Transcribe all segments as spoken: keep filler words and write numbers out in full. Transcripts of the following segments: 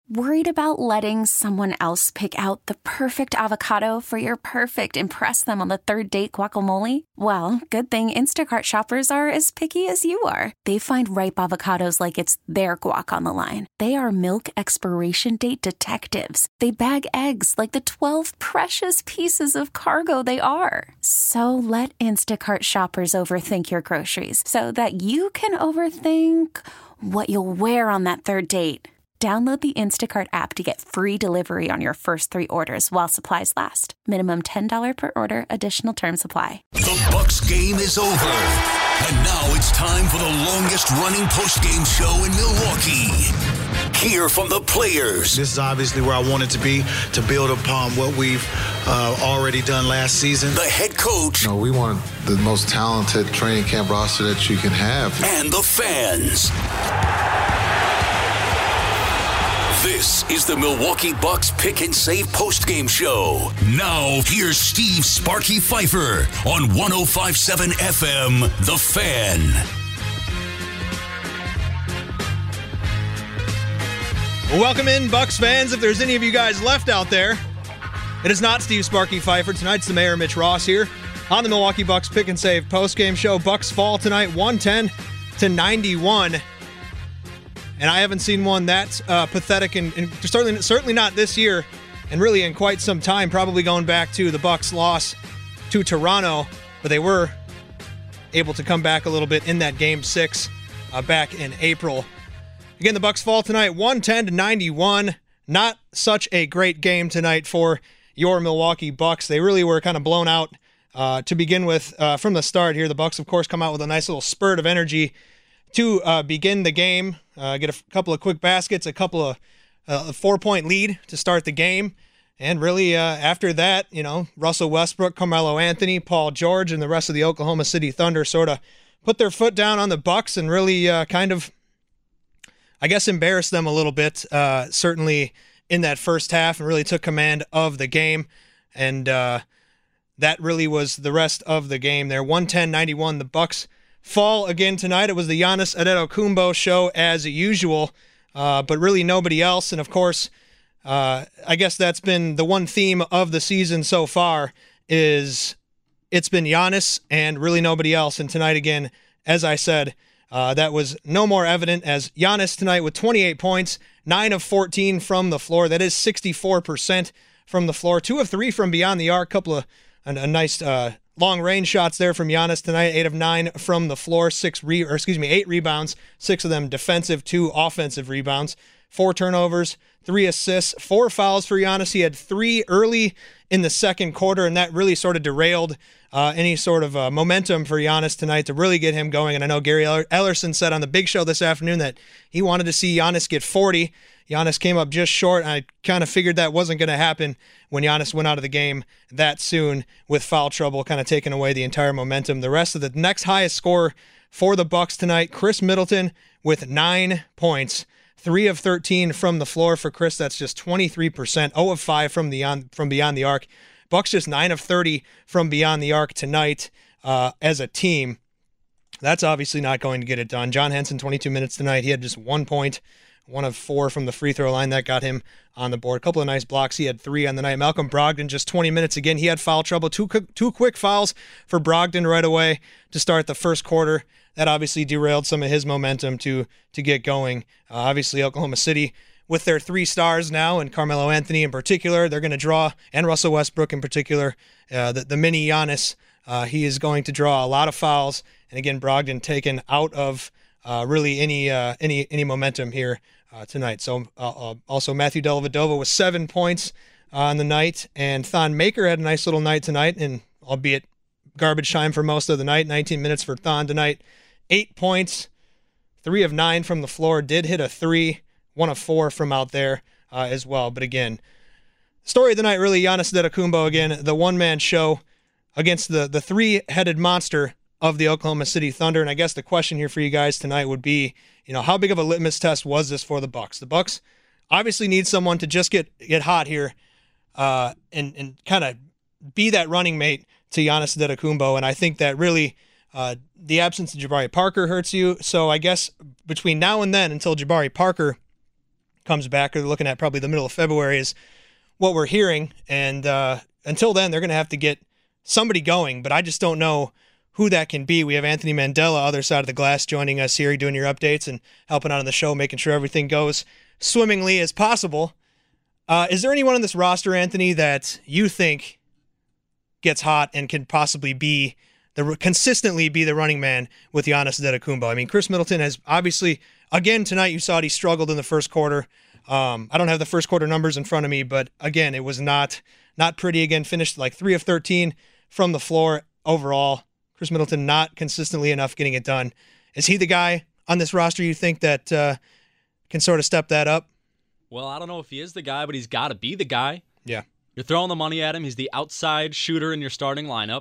Worried about letting someone else pick out the perfect avocado for your perfect impress them on the third date guacamole? Well, good thing Instacart shoppers are as picky as you are. They find ripe avocados like it's their guac on the line. They are milk expiration date detectives. They bag eggs like the twelve precious pieces of cargo they are. So let Instacart shoppers overthink your groceries so that you can overthink what you'll wear on that third date. Download the Instacart app to get free delivery on your first three orders while supplies last. Minimum ten dollars per order. Additional terms apply. The Bucks game is over. And now it's time for the longest running post-game show in Milwaukee. Hear from the players. This is obviously where I wanted to be, to build upon what we've uh, already done last season. The head coach. You know, we want the most talented training camp roster that you can have. And the fans. This is the Milwaukee Bucks Pick and Save postgame show. Now, here's Steve Sparky Pfeiffer on one oh five point seven F M, The Fan. Welcome in, Bucks fans. If there's any of you guys left out there, it is not Steve Sparky Pfeiffer. Tonight's the Mayor, Mitch Ross, here on the Milwaukee Bucks Pick and Save postgame show. Bucks fall tonight, one ten to ninety-one. And I haven't seen one that uh, pathetic, and, and certainly, certainly not this year, and really in quite some time, probably going back to the Bucks' loss to Toronto, but they were able to come back a little bit in that game six uh, back in April. Again, the Bucks fall tonight, one ten to ninety-one. Not such a great game tonight for your Milwaukee Bucks. They really were kind of blown out uh, to begin with uh, from the start here. The Bucks, of course, come out with a nice little spurt of energy to uh, begin the game, uh, get a f- couple of quick baskets, a couple of uh, a four-point lead to start the game. And really, uh, after that, you know, Russell Westbrook, Carmelo Anthony, Paul George, and the rest of the Oklahoma City Thunder sort of put their foot down on the Bucks and really uh, kind of, I guess, embarrassed them a little bit, uh, certainly in that first half, and really took command of the game. And uh, that really was the rest of the game there. one ten ninety-one, the Bucks fall again tonight. It was the Giannis Antetokounmpo show as usual, uh, but really nobody else. And of course, uh, I guess that's been the one theme of the season so far, is it's been Giannis and really nobody else. And tonight again, as I said, uh, that was no more evident, as Giannis tonight with twenty-eight points, nine of fourteen from the floor. That is sixty-four percent from the floor, two of three from beyond the arc, couple of a, a nice uh, long-range shots there from Giannis tonight, eight of nine from the floor, six re- or excuse me, eight rebounds, six of them defensive, two offensive rebounds, four turnovers, three assists, four fouls for Giannis. He had three early in the second quarter, and that really sort of derailed uh, any sort of uh, momentum for Giannis tonight to really get him going. And I know Gary Ellerson said on the big show this afternoon that he wanted to see Giannis get forty. Giannis came up just short, and I kind of figured that wasn't going to happen when Giannis went out of the game that soon with foul trouble, kind of taking away the entire momentum. The rest of the next highest scorer for the Bucks tonight, Chris Middleton with nine points, three of thirteen from the floor for Chris. That's just twenty-three percent, zero of five from the on, from beyond the arc. Bucks just nine of thirty from beyond the arc tonight uh, as a team. That's obviously not going to get it done. John Henson, twenty-two minutes tonight. He had just one point. One of four from the free throw line. That got him on the board. A couple of nice blocks. He had three on the night. Malcolm Brogdon, just twenty minutes again. He had foul trouble. Two, two quick fouls for Brogdon right away to start the first quarter. That obviously derailed some of his momentum to, to get going. Uh, obviously, Oklahoma City, with their three stars now, and Carmelo Anthony in particular, they're going to draw, and Russell Westbrook in particular, uh, the, the mini Giannis. Uh, he is going to draw a lot of fouls. And again, Brogdon taken out of uh, really any uh, any any momentum here Uh, tonight. So uh, uh, also Matthew Dellavedova with seven points on the night, and Thon Maker had a nice little night tonight, and albeit garbage time for most of the night, nineteen minutes for Thon tonight. Eight points, three of nine from the floor, did hit a three, one of four from out there uh, as well. But again, story of the night really Giannis Antetokounmpo again, the one-man show against the, the three-headed monster of the Oklahoma City Thunder. And I guess the question here for you guys tonight would be, you know, how big of a litmus test was this for the Bucks? The Bucks obviously need someone to just get get hot here uh, and, and kind of be that running mate to Giannis Antetokounmpo. And I think that really uh, the absence of Jabari Parker hurts you. So I guess between now and then, until Jabari Parker comes back, or they're looking at probably the middle of February is what we're hearing. And uh, until then, they're going to have to get somebody going, but I just don't know who that can be. We have Anthony Mandela, other side of the glass, joining us here, doing your updates and helping out on the show, making sure everything goes swimmingly as possible. Uh, is there anyone on this roster, Anthony, that you think gets hot and can possibly be the consistently be the running man with Giannis Antetokounmpo? I mean, Chris Middleton has obviously, again, tonight you saw it, he struggled in the first quarter. Um, I don't have the first quarter numbers in front of me, but again, it was not not pretty. Again, finished like three of thirteen from the floor overall. Chris Middleton not consistently enough getting it done. Is he the guy on this roster you think that uh, can sort of step that up? Well, I don't know if he is the guy, but he's got to be the guy. Yeah. You're throwing the money at him. He's the outside shooter in your starting lineup.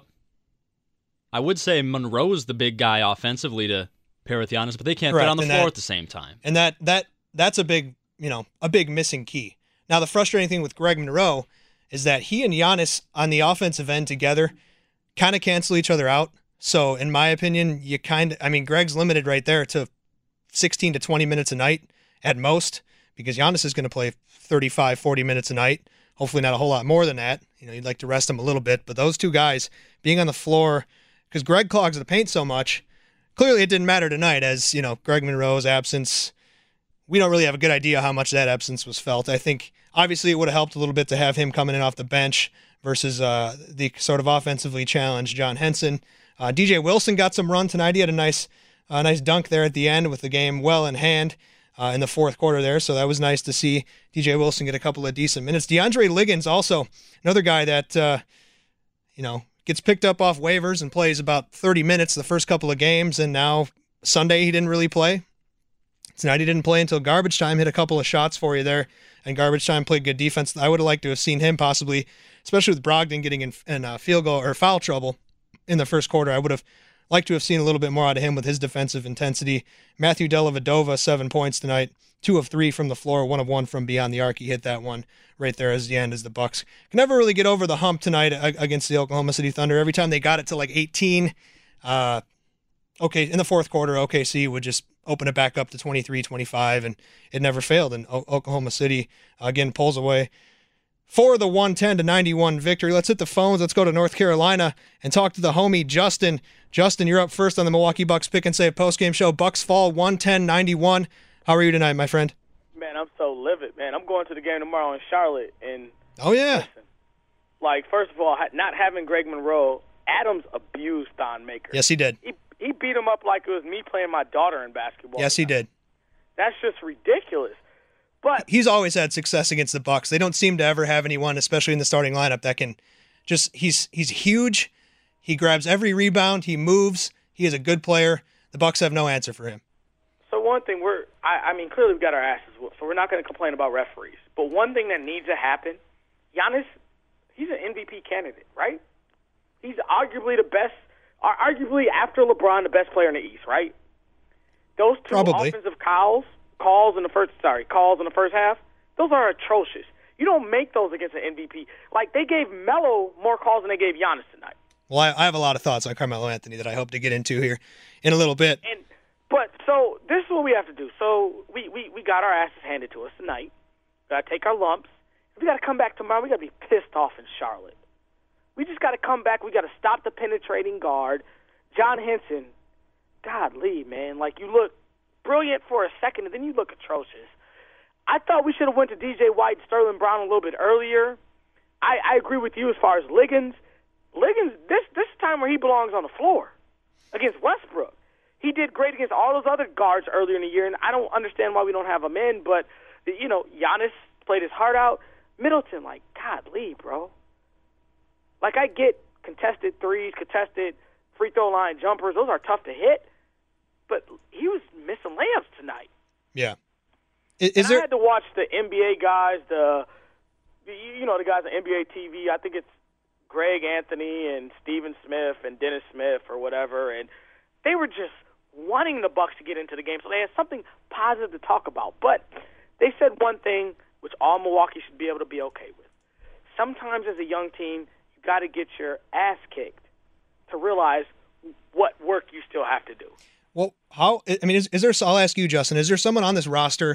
I would say Monroe's the big guy offensively to pair with Giannis, but they can't Correct. fit on the and floor that, at the same time. And that that that's a big, you know, a big missing key. Now, the frustrating thing with Greg Monroe is that he and Giannis on the offensive end together kind of cancel each other out. So, in my opinion, you kind of, I mean, Greg's limited right there to sixteen to twenty minutes a night at most, because Giannis is going to play thirty-five, forty minutes a night. Hopefully not a whole lot more than that. You know, you'd like to rest him a little bit, but those two guys being on the floor, because Greg clogs the paint so much, clearly it didn't matter tonight, as, you know, Greg Monroe's absence, we don't really have a good idea how much that absence was felt. I think, obviously, it would have helped a little bit to have him coming in off the bench versus uh, the sort of offensively challenged John Henson. Uh, D J Wilson got some run tonight. He had a nice uh, nice dunk there at the end with the game well in hand uh, in the fourth quarter there, so that was nice to see D J Wilson get a couple of decent minutes. DeAndre Liggins also, another guy that, uh, you know, gets picked up off waivers and plays about thirty minutes the first couple of games, and now Sunday he didn't really play. Tonight he didn't play until garbage time, hit a couple of shots for you there, and garbage time played good defense. I would have liked to have seen him possibly, especially with Brogdon getting in, in uh, field goal or foul trouble in the first quarter. I would have liked to have seen a little bit more out of him with his defensive intensity. Matthew Dellavedova, seven points tonight, two of three from the floor, one of one from beyond the arc. He hit that one right there as the end as the Bucks can never really get over the hump tonight against the Oklahoma City Thunder. Every time they got it to like eighteen, uh, okay, in the fourth quarter, O K C would just open it back up to twenty-three, twenty-five, and it never failed. And o- Oklahoma City, uh, again, pulls away for the one ten to ninety-one victory. Let's hit the phones. Let's go to North Carolina and talk to the homie Justin. Justin, you're up first on the Milwaukee Bucks Pick and Save postgame show. Bucks fall one ten ninety-one. How are you tonight, my friend? Man, I'm so livid, man. I'm going to the game tomorrow in Charlotte. And oh, yeah. Listen, like, first of all, not having Greg Monroe, Adams abused Thon Maker. Yes, he did. He, he beat him up like it was me playing my daughter in basketball. Yes, he did. That's just ridiculous. But he's always had success against the Bucks. They don't seem to ever have anyone, especially in the starting lineup, that can just he's he's huge. He grabs every rebound. He moves. He is a good player. The Bucks have no answer for him. So one thing we're I, I mean clearly we've got our asses whooped, so we're not going to complain about referees. But one thing that needs to happen, Giannis, he's an M V P candidate, right? He's arguably the best, arguably after LeBron, the best player in the East, right? Those two Probably. offensive calls. Calls in the first, sorry, calls in the first half. Those are atrocious. You don't make those against an M V P. Like, they gave Melo more calls than they gave Giannis tonight. Well, I, I have a lot of thoughts on Carmelo Anthony that I hope to get into here in a little bit. And but so this is what we have to do. So we we, we got our asses handed to us tonight. We got to take our lumps. We got to come back tomorrow. We got to be pissed off in Charlotte. We just got to come back. We got to stop the penetrating guard, John Henson. Godly, man, like you look brilliant for a second, and then you look atrocious. I thought we should have went to D J White and Sterling Brown a little bit earlier. I, I agree with you as far as Liggins. Liggins, this this time where he belongs on the floor against Westbrook. He did great against all those other guards earlier in the year, and I don't understand why we don't have him in. But, you know, Giannis played his heart out. Middleton, like, godly, bro. Like, I get contested threes, contested free throw line jumpers. Those are tough to hit. But he was missing layups tonight. Yeah. Is, is and there? I had to watch the N B A guys, the you know the guys on N B A T V. I think it's Greg Anthony and Stephen Smith and Dennis Smith or whatever, and they were just wanting the Bucks to get into the game, so they had something positive to talk about. But they said one thing, which all Milwaukee should be able to be okay with. Sometimes as a young team, you got to get your ass kicked to realize what work you still have to do. Well, how? I mean, is, is there? I'll ask you, Justin. Is there someone on this roster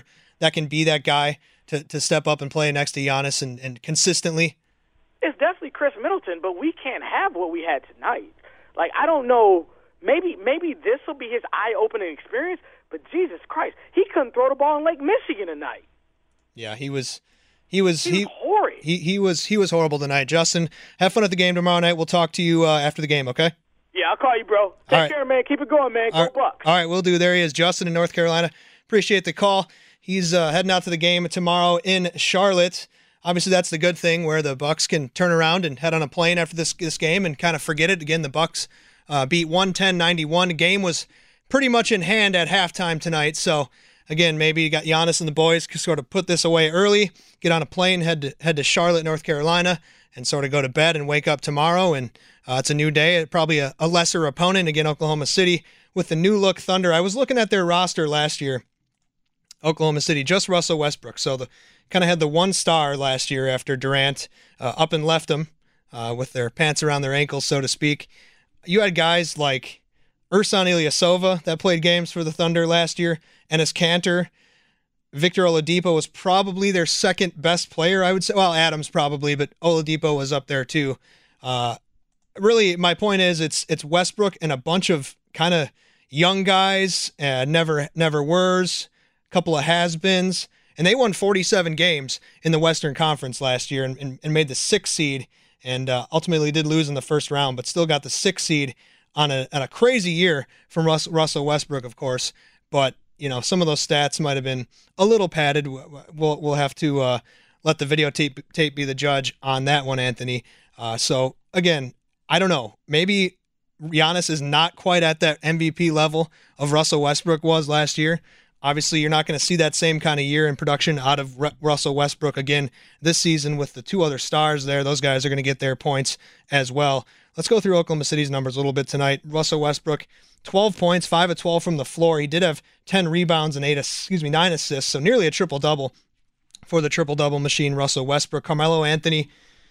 that can be that guy to, to step up and play next to Giannis and, and consistently? It's definitely Chris Middleton, but we can't have what we had tonight. Like, I don't know, maybe maybe this will be his eye-opening experience, but Jesus Christ, he couldn't throw the ball in Lake Michigan tonight. Yeah, he was he was he, he was horrid. He he was he was horrible tonight. Justin, have fun at the game tomorrow night. We'll talk to you uh, after the game, okay? Yeah, I'll call you, bro. Take right. care, man. Keep it going, man. Go All right. Bucks. All right, we'll do. There he is, Justin in North Carolina. Appreciate the call. He's uh, heading out to the game tomorrow in Charlotte. Obviously, that's the good thing where the Bucks can turn around and head on a plane after this this game and kind of forget it. Again, the Bucks uh, beat one ten ninety-one. The game was pretty much in hand at halftime tonight. So, again, maybe you got Giannis and the boys can sort of put this away early, get on a plane, head to, head to Charlotte, North Carolina, and sort of go to bed and wake up tomorrow. And uh, it's a new day, probably a, a lesser opponent. Again, Oklahoma City with the new look Thunder. I was looking at their roster last year. Oklahoma City, just Russell Westbrook. So the kind of had the one star last year after Durant uh, up and left them uh, with their pants around their ankles, so to speak. You had guys like Ersan Ilyasova that played games for the Thunder last year, Enes Kanter. Victor Oladipo was probably their second best player, I would say. Well, Adams probably, but Oladipo was up there too. Uh, really, my point is it's it's Westbrook and a bunch of kind of young guys, uh, never never were's, a couple of has-beens, and they won forty-seven games in the Western Conference last year and, and, and made the sixth seed, and uh, ultimately did lose in the first round, but still got the sixth seed on a, on a crazy year from Russ, Russell Westbrook, of course. But, you know, some of those stats might have been a little padded. We'll, we'll have to uh, let the videotape tape be the judge on that one, Anthony. Uh, so, again, I don't know. Maybe Giannis is not quite at that M V P level of Russell Westbrook was last year. Obviously, you're not going to see that same kind of year in production out of R- Russell Westbrook again this season with the two other stars there. Those guys are going to get their points as well. Let's go through Oklahoma City's numbers a little bit tonight. Russell Westbrook, twelve points, five of twelve from the floor. He did have ten rebounds and eight, excuse me, nine assists, so nearly a triple-double for the triple-double machine, Russell Westbrook. Carmelo Anthony,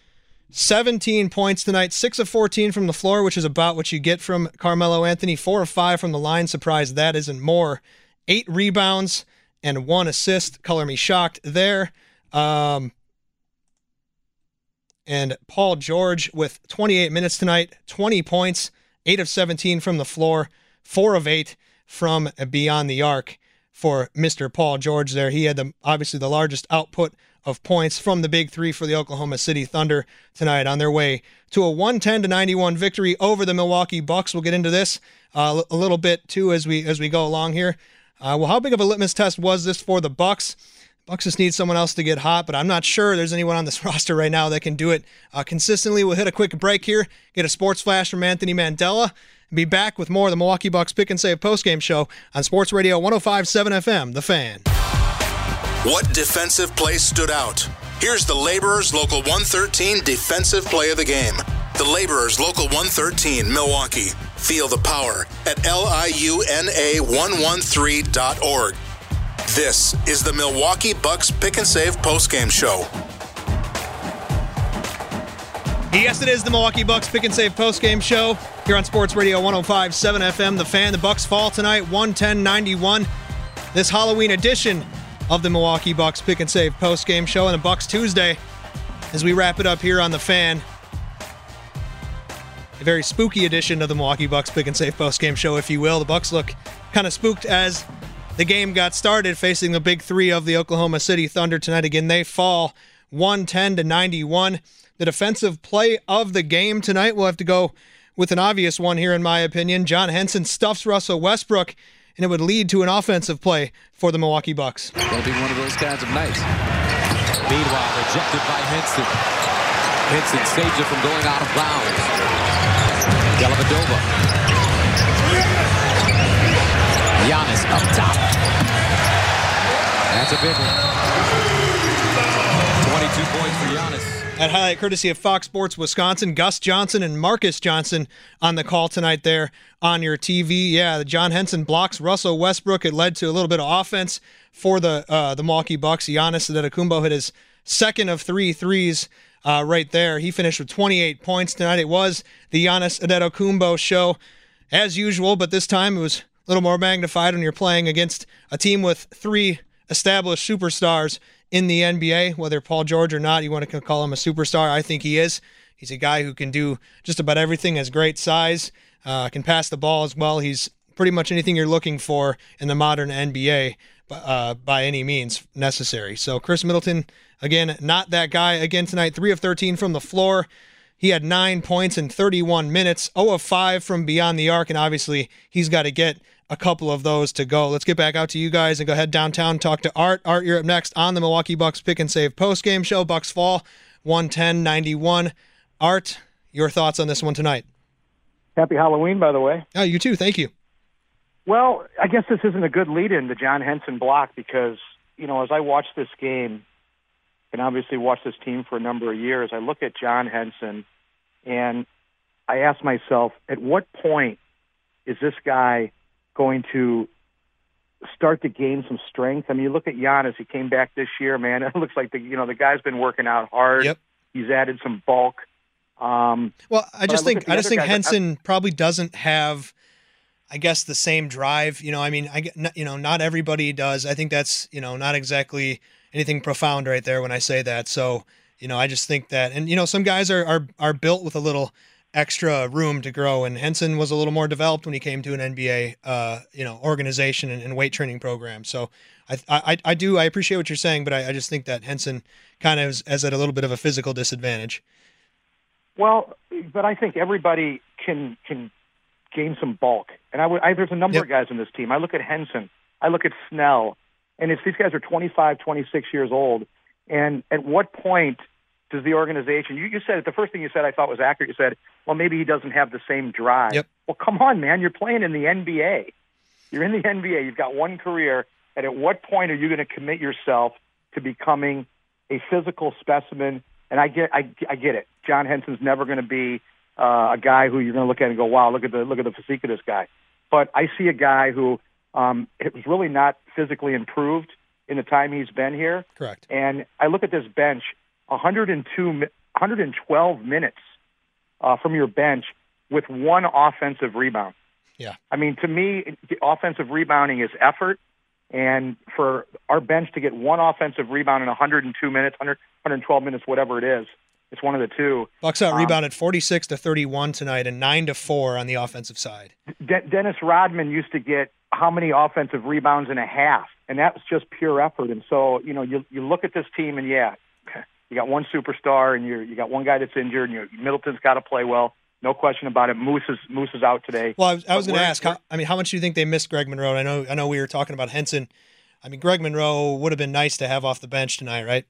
seventeen points tonight, six of fourteen from the floor, which is about what you get from Carmelo Anthony. four of five from the line. Surprised that isn't more. Eight rebounds and one assist. Color me shocked there. Um, and Paul George with twenty-eight minutes tonight, twenty points, eight of seventeen from the floor, four of eight from beyond the arc for Mister Paul George there. He had the obviously the largest output of points from the big three for the Oklahoma City Thunder tonight on their way to a one ten to ninety-one victory over the Milwaukee Bucks. We'll get into this uh, a little bit too as we as we go along here. Uh, well, how big of a litmus test was this for the Bucks? Bucks just need someone else to get hot, but I'm not sure there's anyone on this roster right now that can do it uh, consistently. We'll hit a quick break here, get a sports flash from Anthony Mandela, and be back with more of the Milwaukee Bucks Pick and Save postgame show on Sports Radio one oh five point seven F M, The Fan. What defensive play stood out? Here's the Laborers Local one thirteen defensive play of the game. The Laborers Local one thirteen, Milwaukee. Feel the power at L I U N A one thirteen dot org. This is the Milwaukee Bucks Pick and Save postgame show. Yes, it is the Milwaukee Bucks Pick and Save postgame show here on Sports Radio one oh five point seven F M, The Fan. The Bucks fall tonight, one ten ninety-one. This Halloween edition of the Milwaukee Bucks Pick and Save postgame show, and the Bucks Tuesday as we wrap it up here on The Fan. A very spooky edition of the Milwaukee Bucks Pick and Save postgame show, if you will. The Bucks look kind of spooked as the game got started, facing the big three of the Oklahoma City Thunder tonight. Again, they fall one ten to ninety-one. The defensive play of the game tonight, we'll have to go with an obvious one here, in my opinion. John Henson stuffs Russell Westbrook, and it would lead to an offensive play for the Milwaukee Bucks. It'll be one of those kinds of nights. Meanwhile, rejected by Henson. Henson saves it from going out of bounds. Dellavedova. Giannis up top. That's a big one. twenty-two points for Giannis. That highlight courtesy of Fox Sports Wisconsin. Gus Johnson and Marcus Johnson on the call tonight there on your T V. Yeah, John Henson blocks Russell Westbrook. It led to a little bit of offense for the uh, the Milwaukee Bucks. Giannis Antetokounmpo hit his second of three threes uh, right there. He finished with twenty-eight points tonight. It was the Giannis Antetokounmpo show as usual, but this time it was a little more magnified when you're playing against a team with three established superstars in the N B A, whether Paul George or not, you want to call him a superstar. I think he is. He's a guy who can do just about everything, has great size, uh, can pass the ball as well. He's pretty much anything you're looking for in the modern N B A uh, by any means necessary. So Chris Middleton, again, not that guy. Again tonight, three of thirteen from the floor. He had nine points in thirty-one minutes, zero of five from beyond the arc, and obviously he's got to get a couple of those to go. Let's get back out to you guys and go ahead downtown, talk to Art. Art, you're up next on the Milwaukee Bucks Pick and Save postgame show. Bucks fall one ten ninety-one. Art, your thoughts on this one tonight? Happy Halloween, by the way. Oh, you too. Thank you. Well, I guess this isn't a good lead-in to John Henson block because, you know, as I watch this game and obviously watch this team for a number of years, I look at John Henson and I ask myself, at what point is this guy going to start to gain some strength? I mean, you look at Giannis, he came back this year, man. It looks like the you know the guy's been working out hard. Yep. He's added some bulk. Um, well, I just I think I just think guys, Henson I, probably doesn't have, I guess, the same drive. You know, I mean, I you know, not everybody does. I think that's you know not exactly anything profound right there when I say that. So you know, I just think that, and you know, some guys are are are built with a little extra room to grow, and Henson was a little more developed when he came to an N B A, uh, you know, organization and, and weight training program. So I, I, I do, I appreciate what you're saying, but I, I just think that Henson kind of is, is at a little bit of a physical disadvantage. Well, but I think everybody can can gain some bulk, and I would. I, there's a number yep. of guys in this team. I look at Henson, I look at Snell, and it's these guys are twenty-five, twenty-six years old, and at what point does the organization, you, you said it, the first thing you said I thought was accurate. You said, well, maybe he doesn't have the same drive. Yep. Well, come on, man. You're playing in the N B A. You're in the N B A. You've got one career. And at what point are you going to commit yourself to becoming a physical specimen? And I get I, I get it. John Henson's never going to be uh, a guy who you're going to look at and go, wow, look at the look at the physique of this guy. But I see a guy who um, it was really not physically improved in the time he's been here. Correct. And I look at this bench. one hundred two, one hundred twelve minutes uh, from your bench with one offensive rebound. Yeah. I mean, to me, the offensive rebounding is effort, and for our bench to get one offensive rebound in one hundred two minutes, one hundred, one hundred twelve minutes, whatever it is, it's one of the two. Bucks out um, rebounded forty-six to thirty-one tonight and nine to four on the offensive side. De- Dennis Rodman used to get how many offensive rebounds and a half, and that was just pure effort. And so, you know, you you look at this team, and yeah, you got one superstar, and you you got one guy that's injured, and you Middleton's got to play well, no question about it. Moose is Moose is out today. Well, I was, I was going to ask, how, I mean, how much do you think they missed Greg Monroe? I know I know we were talking about Henson. I mean, Greg Monroe would have been nice to have off the bench tonight, right?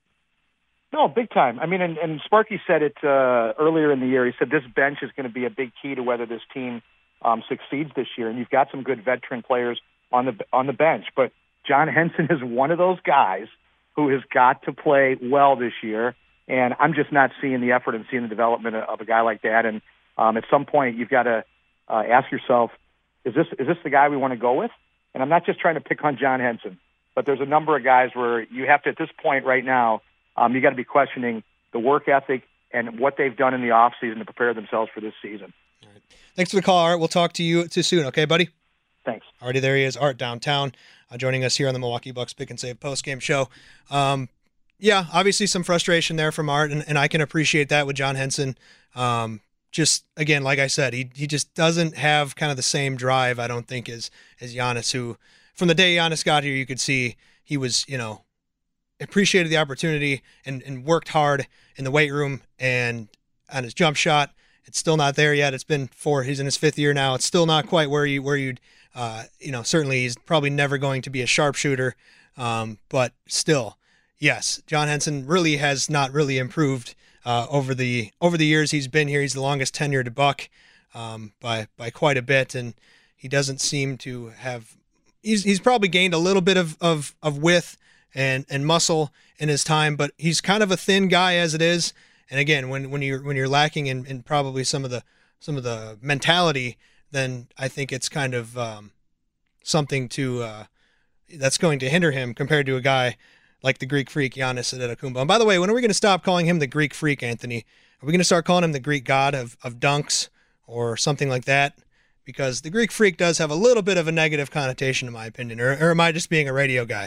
No, big time. I mean, and, and Sparky said it uh, earlier in the year. He said this bench is going to be a big key to whether this team um, succeeds this year. And you've got some good veteran players on the on the bench, but John Henson is one of those guys who has got to play well this year. And I'm just not seeing the effort and seeing the development of a guy like that. And um, at some point, you've got to uh, ask yourself, is this is this the guy we want to go with? And I'm not just trying to pick on John Henson, but there's a number of guys where you have to, at this point right now, um, you got to be questioning the work ethic and what they've done in the offseason to prepare themselves for this season. All right. Thanks for the call, Art. We'll talk to you too soon, okay, buddy? Thanks. Alrighty, there he is, Art downtown, uh, joining us here on the Milwaukee Bucks Pick and Save postgame show. Um, yeah, obviously some frustration there from Art, and, and I can appreciate that with John Henson. Um, just, again, like I said, he he just doesn't have kind of the same drive, I don't think, as, as Giannis, who from the day Giannis got here, you could see he was, you know, appreciated the opportunity and, and worked hard in the weight room and on his jump shot. It's still not there yet. It's been four. He's in his fifth year now. It's still not quite where you where you'd uh, you know. Certainly, he's probably never going to be a sharpshooter. Um, but still, yes, John Henson really has not really improved uh, over the over the years he's been here. He's the longest tenured Buck um, by by quite a bit, and he doesn't seem to have. He's he's probably gained a little bit of of of width and and muscle in his time, but he's kind of a thin guy as it is. And again, when, when you're when you're lacking in, in probably some of the some of the mentality, then I think it's kind of um, something to uh, that's going to hinder him compared to a guy like the Greek Freak Giannis Antetokounmpo. And by the way, when are we going to stop calling him the Greek Freak, Anthony? Are we going to start calling him the Greek God of of dunks or something like that? Because the Greek Freak does have a little bit of a negative connotation, in my opinion. Or, or am I just being a radio guy?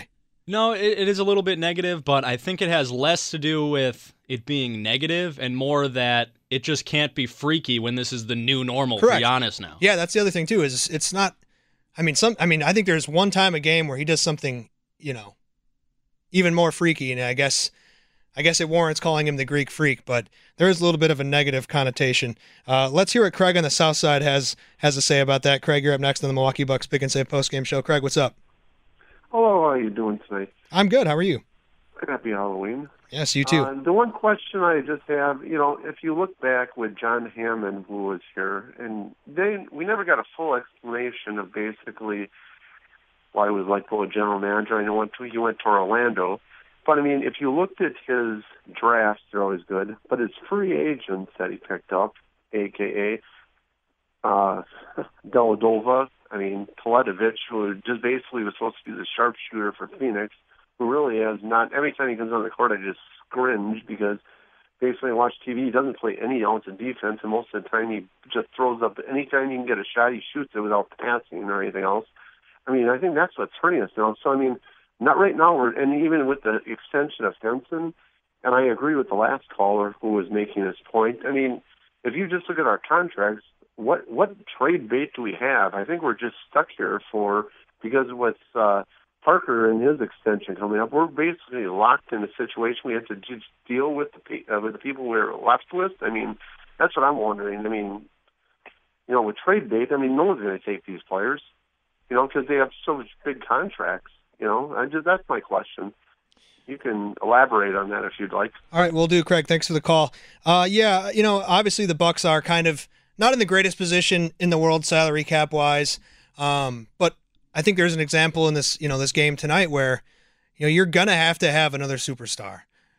No, it, it is a little bit negative, but I think it has less to do with it being negative and more that it just can't be freaky when this is the new normal Correct. for Giannis now. Yeah, that's the other thing too. Is it's not. I mean, some. I mean, I think there's one time a game where he does something, you know, even more freaky, and I guess, I guess it warrants calling him the Greek Freak. But there is a little bit of a negative connotation. Uh, let's hear what Craig on the South Side has has to say about that. Craig, you're up next on the Milwaukee Bucks Pick and Save postgame show. Craig, what's up? Hello, how are you doing tonight? I'm good. How are you? Happy Halloween. Yes, you too. Uh, the one question I just have, you know, if you look back with John Hammond, who was here, and they we never got a full explanation of basically why he was like a general manager. I know went to, he went to Orlando. But, I mean, if you looked at his drafts, they're always good. But his free agents that he picked up, a k a. Uh, Deladova, I mean, Teletovic, who just basically was supposed to be the sharpshooter for Phoenix, who really has not, every time he comes on the court, I just cringe because basically I watch T V, he doesn't play any ounce of defense, and most of the time he just throws up, anytime he can get a shot, he shoots it without passing or anything else. I mean, I think that's what's hurting us now. So, I mean, not right now, we're, and even with the extension of Henson, and I agree with the last caller who was making this point, I mean, if you just look at our contracts, what what trade bait do we have? I think we're just stuck here for, because with uh, Parker and his extension coming up, we're basically locked in a situation we have to just deal with the, uh, with the people we're left with. I mean, that's what I'm wondering. I mean, you know, with trade bait, I mean, no one's going to take these players, you know, because they have so much big contracts. You know, I just, that's my question. You can elaborate on that if you'd like. All right, we'll do, Craig. Thanks for the call. Uh, yeah, you know, obviously the Bucks are kind of not in the greatest position in the world salary cap wise, um, but I think there's an example in this, you know, this game tonight where, you know, you're gonna have to have another superstar,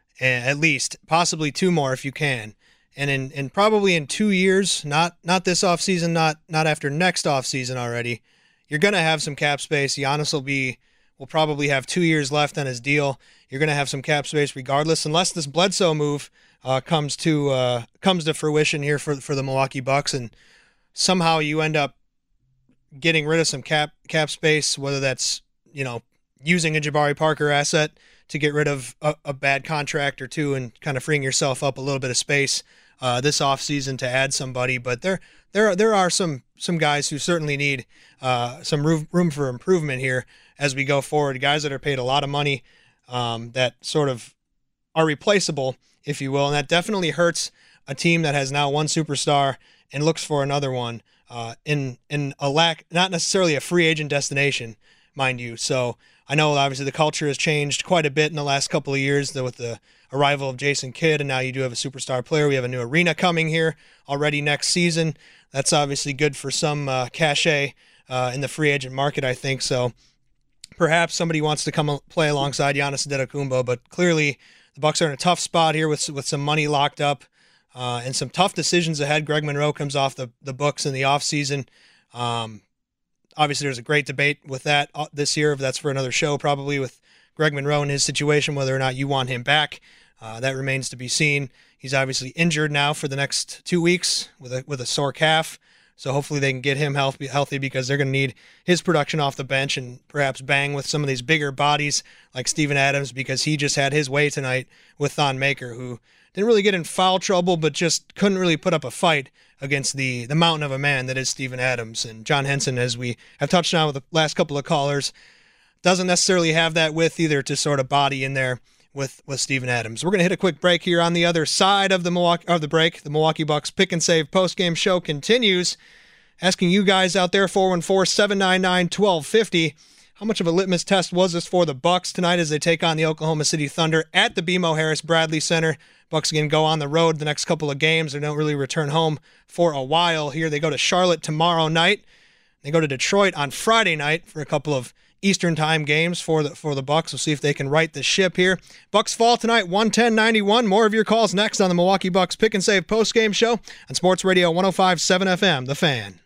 at least, possibly two more if you can, and in and probably in two years, not not this offseason, not not after next offseason already, you're gonna have some cap space. Giannis will be will probably have two years left on his deal. You're gonna have some cap space regardless, unless this Bledsoe move uh, comes to uh, comes to fruition here for for the Milwaukee Bucks, and somehow you end up getting rid of some cap cap space, whether that's, you know, using a Jabari Parker asset to get rid of a, a bad contract or two and kind of freeing yourself up a little bit of space uh, this offseason to add somebody. But there there are, there are some some guys who certainly need uh, some room, room for improvement here as we go forward, guys that are paid a lot of money um, that sort of are replaceable, if you will, and that definitely hurts a team that has now one superstar and looks for another one. Uh, in in a lack, not necessarily a free agent destination, mind you. So I know obviously the culture has changed quite a bit in the last couple of years, though, with the arrival of Jason Kidd, and now you do have a superstar player. We have a new arena coming here already next season. That's obviously good for some uh, cachet uh, in the free agent market, I think. So perhaps somebody wants to come play alongside Giannis Antetokounmpo, but clearly the Bucks are in a tough spot here with with some money locked up. Uh, and some tough decisions ahead. Greg Monroe comes off the, the books in the offseason. Um, obviously, there's a great debate with that uh, this year. That's for another show, probably, with Greg Monroe and his situation, whether or not you want him back. Uh, that remains to be seen. He's obviously injured now for the next two weeks with a with a sore calf. So hopefully they can get him healthy, healthy because they're going to need his production off the bench and perhaps bang with some of these bigger bodies like Steven Adams, because he just had his way tonight with Thon Maker, who didn't really get in foul trouble, but just couldn't really put up a fight against the the mountain of a man that is Steven Adams. And John Henson, as we have touched on with the last couple of callers, doesn't necessarily have that width either to sort of body in there with, with Steven Adams. We're going to hit a quick break here. On the other side of the Milwaukee of the break, the Milwaukee Bucks Pick and Save postgame show continues. Asking you guys out there, four one four, seven nine nine, one two five zero, how much of a litmus test was this for the Bucks tonight as they take on the Oklahoma City Thunder at the B M O Harris Bradley Center? Bucks again go on the road the next couple of games. They don't really return home for a while here. They go to Charlotte tomorrow night. They go to Detroit on Friday night for a couple of Eastern time games for the for the Bucks. We'll see if they can right the ship here. Bucks fall tonight, one ten ninety-one. More of your calls next on the Milwaukee Bucks Pick and Save postgame show on Sports Radio one oh five point seven F M, The Fan.